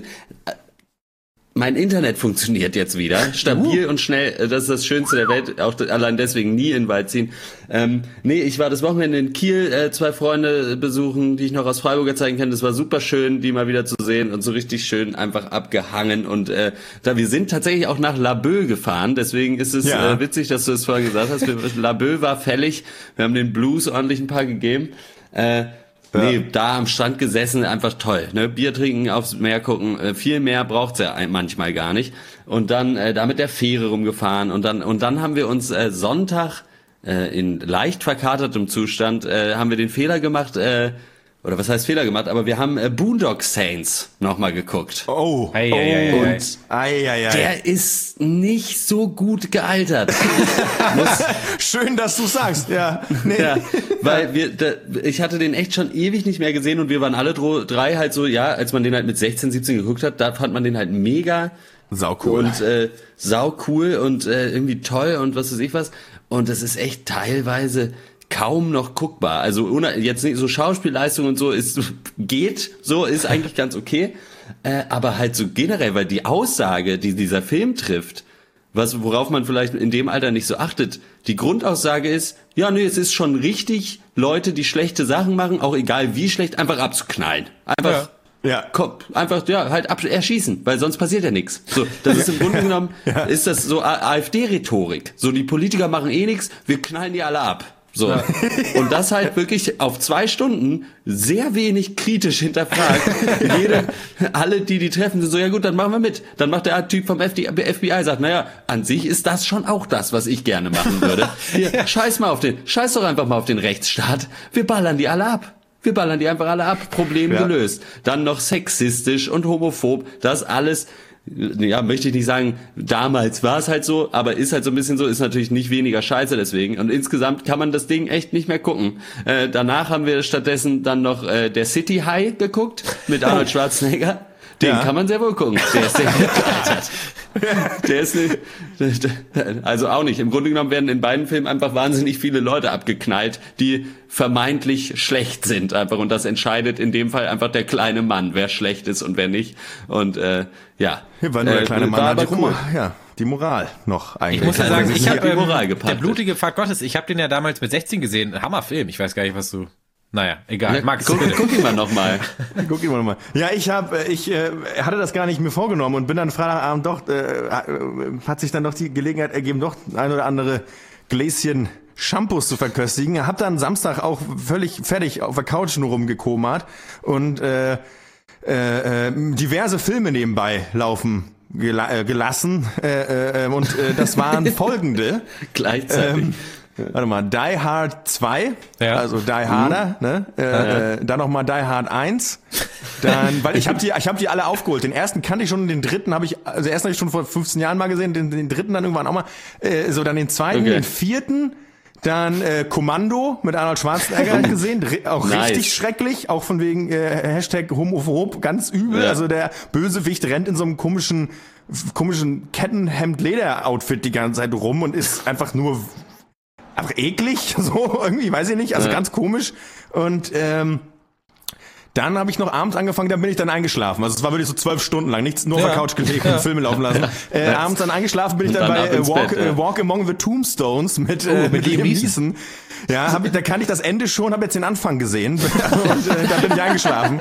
Mein Internet funktioniert jetzt wieder, stabil uh. und schnell, das ist das Schönste der Welt, auch allein deswegen nie in den Wald ziehen. Ähm, nee, ich war das Wochenende in Kiel, äh, zwei Freunde besuchen, die ich noch aus Freiburger Zeiten kenne, das war super schön, die mal wieder zu sehen und so richtig schön einfach abgehangen und äh, da wir sind tatsächlich auch nach Laboe gefahren, deswegen ist es ja. äh, witzig, dass du es vorhin gesagt hast, Laboe war fällig, wir haben den Blues ordentlich ein paar gegeben, äh, Nee, ja. da am Strand gesessen, einfach toll. Ne? Bier trinken, aufs Meer gucken, äh, viel mehr braucht's ja manchmal gar nicht. Und dann äh, da mit der Fähre rumgefahren und dann und dann haben wir uns äh, Sonntag äh, in leicht verkatertem Zustand äh, haben wir den Fehler gemacht. Äh, Oder was heißt Fehler gemacht, aber wir haben äh, Boondock Saints nochmal geguckt. Oh, ei, ei, ei, und ei, ei, ei. der ist nicht so gut gealtert. Muss, Schön, dass du sagst, ja. Nee. ja weil wir, da, ich hatte den echt schon ewig nicht mehr gesehen und wir waren alle dro- drei halt so, ja, als man den halt mit sechzehn, siebzehn geguckt hat, da fand man den halt mega sau cool und äh, sau cool und äh, irgendwie toll und was weiß ich was. Und das ist echt teilweise kaum noch guckbar. Also ohne, jetzt nicht so Schauspielleistung und so ist geht, so ist eigentlich ganz okay. Äh, aber halt so generell, weil die Aussage, die dieser Film trifft, was worauf man vielleicht in dem Alter nicht so achtet, die Grundaussage ist, ja, nee, es ist schon richtig, Leute, die schlechte Sachen machen, auch egal wie schlecht, einfach abzuknallen. Einfach ja. Ja. Komm, einfach ja halt ab, erschießen, weil sonst passiert ja nichts. So, das ist im Grunde genommen ja. ist das so AfD-Rhetorik. So, die Politiker machen eh nichts, wir knallen die alle ab. So. Ja. Und das halt wirklich auf zwei Stunden sehr wenig kritisch hinterfragt. Jede, alle, die die treffen, sind so, ja gut, dann machen wir mit. Dann macht der Typ vom F B I, sagt, naja, an sich ist das schon auch das, was ich gerne machen würde. Hier, ja. scheiß mal auf den, scheiß doch einfach mal auf den Rechtsstaat. Wir ballern die alle ab. Wir ballern die einfach alle ab. Problem ja. gelöst. Dann noch sexistisch und homophob. Das alles, ja, möchte ich nicht sagen, damals war es halt so, aber ist halt so ein bisschen so, ist natürlich nicht weniger scheiße deswegen. Und insgesamt kann man das Ding echt nicht mehr gucken. Äh, danach haben wir stattdessen dann noch äh, der City High geguckt mit Arnold Schwarzenegger. Den ja. kann man sehr wohl gucken. Der ist sehr gut gealtert. Der ist nicht, also auch nicht. Im Grunde genommen werden in beiden Filmen einfach wahnsinnig viele Leute abgeknallt, die vermeintlich schlecht sind einfach. Und das entscheidet in dem Fall einfach der kleine Mann, wer schlecht ist und wer nicht. Und äh, ja. Hier war nur der kleine äh, Mann, hat die, cool. ja, die Moral noch eigentlich. Ich muss ja sagen, ich habe die Moral gepackt. Der blutige Pfad Gottes, ich habe den ja damals mit sechzehn gesehen. Hammerfilm. Ich weiß gar nicht, was du... Naja, egal. Ja, Max, guck, guck ihn mal nochmal. Guck ihn mal nochmal. Ja, ich habe, ich äh, hatte das gar nicht mir vorgenommen und bin dann Freitagabend doch, äh, hat sich dann doch die Gelegenheit ergeben, doch ein oder andere Gläschen Shampoos zu verköstigen. Hab dann Samstag auch völlig fertig auf der Couch nur rumgekomert und äh, äh, äh, diverse Filme nebenbei laufen gela- äh, gelassen äh, äh, und äh, das waren folgende. Gleichzeitig. Ähm, Warte mal, Die Hard zwei, ja. also Die Harder, mhm. ne? Äh, ja. äh, dann nochmal Die Hard eins. Dann, weil ich habe die, ich habe die alle aufgeholt. Den ersten kannte ich schon, den dritten habe ich, also den ersten habe ich schon vor fünfzehn Jahren mal gesehen, den, den dritten dann irgendwann auch mal. Äh, so dann den zweiten, okay. den vierten, dann äh, Kommando mit Arnold Schwarzenegger gesehen, auch nice. Richtig schrecklich, auch von wegen äh, Hashtag homophob, ganz übel. Ja. Also der Bösewicht rennt in so einem komischen, komischen Kettenhemd-Leder-Outfit die ganze Zeit rum und ist einfach nur einfach eklig, so irgendwie, weiß ich nicht, also ja. ganz komisch. Und ähm, Dann habe ich noch abends angefangen, dann bin ich dann eingeschlafen. Also es war wirklich so zwölf Stunden lang, nichts nur auf der Couch gelegt und Filme laufen lassen. Äh, abends dann eingeschlafen bin ich dann, dann bei äh, Walk, Bett, ja. äh, Walk Among the Tombstones mit, äh, oh, mit Liam Neeson. Ja, hab ich, da kann ich das Ende schon, habe jetzt den Anfang gesehen und äh, da bin ich eingeschlafen.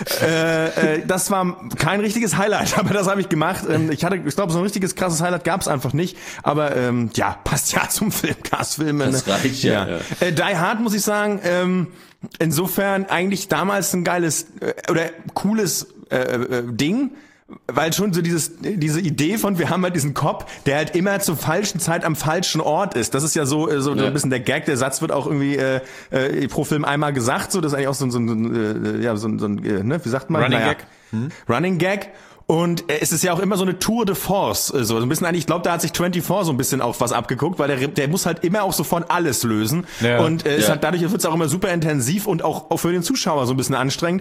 Äh, äh, das war kein richtiges Highlight, aber das habe ich gemacht. Ähm, ich hatte, ich glaube, so ein richtiges krasses Highlight gab es einfach nicht. Aber ähm, ja, passt ja zum Filmcast-Film. Das reicht ja. ja. Äh, Die Hard muss ich sagen. Ähm, Insofern eigentlich damals ein geiles äh, oder cooles äh, äh, Ding, weil schon so dieses diese Idee von wir haben halt diesen Cop, der halt immer zur falschen Zeit am falschen Ort ist. Das ist ja so so, ja. so ein bisschen der Gag. Der Satz wird auch irgendwie äh, äh, pro Film einmal gesagt. So, das ist eigentlich auch so, so, so, äh, ja, so, so ein äh, ne, wie sagt man? Running naja. Gag. Hm? Running Gag. Und äh, es ist ja auch immer so eine Tour de Force, so, so ein bisschen eigentlich, ich glaube, da hat sich vierundzwanzig so ein bisschen auch was abgeguckt, weil der der muss halt immer auch so von alles lösen. Ja. Und äh, ist ja. halt, dadurch wird es auch immer super intensiv und auch, auch für den Zuschauer so ein bisschen anstrengend.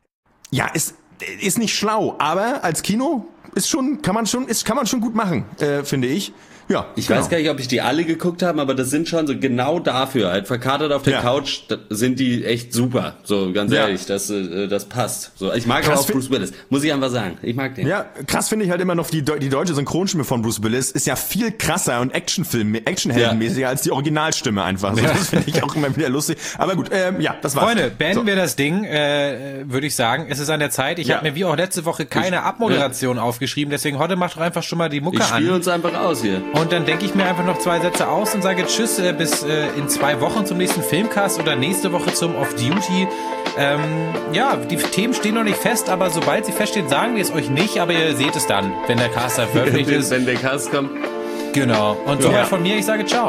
Ja, ist ist nicht schlau, aber als Kino ist schon, kann man schon, ist kann man schon gut machen, äh, finde ich. Ja, ich genau. weiß gar nicht, ob ich die alle geguckt habe, aber das sind schon so genau dafür, halt verkatert auf der ja. Couch, sind die echt super. So, ganz ja. ehrlich, das, äh, das passt. So, ich mag krass auch Bruce Willis, muss ich einfach sagen. Ich mag den. Ja, krass finde ich halt immer noch die, die deutsche Synchronstimme von Bruce Willis ist ja viel krasser und Actionfilm, Actionheldenmäßiger ja. als die Originalstimme einfach. So, ja. Das finde ich auch immer wieder lustig. Aber gut, ähm, ja, das war's. Freunde, beenden so. wir das Ding, äh, würde ich sagen. Es ist an der Zeit. Ich ja. habe mir wie auch letzte Woche keine ich, Abmoderation ja. aufgeschrieben, deswegen heute macht doch einfach schon mal die Mucke ich an. Ich spiele uns einfach aus hier. Und dann denke ich mir einfach noch zwei Sätze aus und sage Tschüss äh, bis äh, in zwei Wochen zum nächsten Filmcast oder nächste Woche zum Off-Duty. Ähm, ja, die Themen stehen noch nicht fest, aber sobald sie feststehen, sagen wir es euch nicht, aber ihr seht es dann, wenn der Cast da veröffentlicht ist. Wenn der Cast kommt. Genau. Und soweit ja. von mir, ich sage ciao.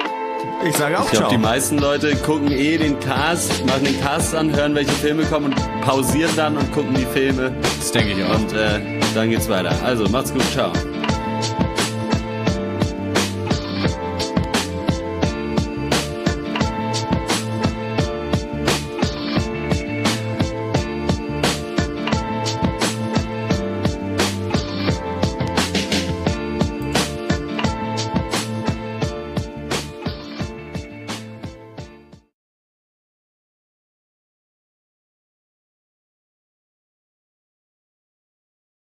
Ich sage auch ich glaub, ciao. Die meisten Leute gucken eh den Cast, machen den Cast an, hören, welche Filme kommen und pausieren dann und gucken die Filme. Das denke ich auch. Und äh, dann geht's weiter. Also, macht's gut, ciao.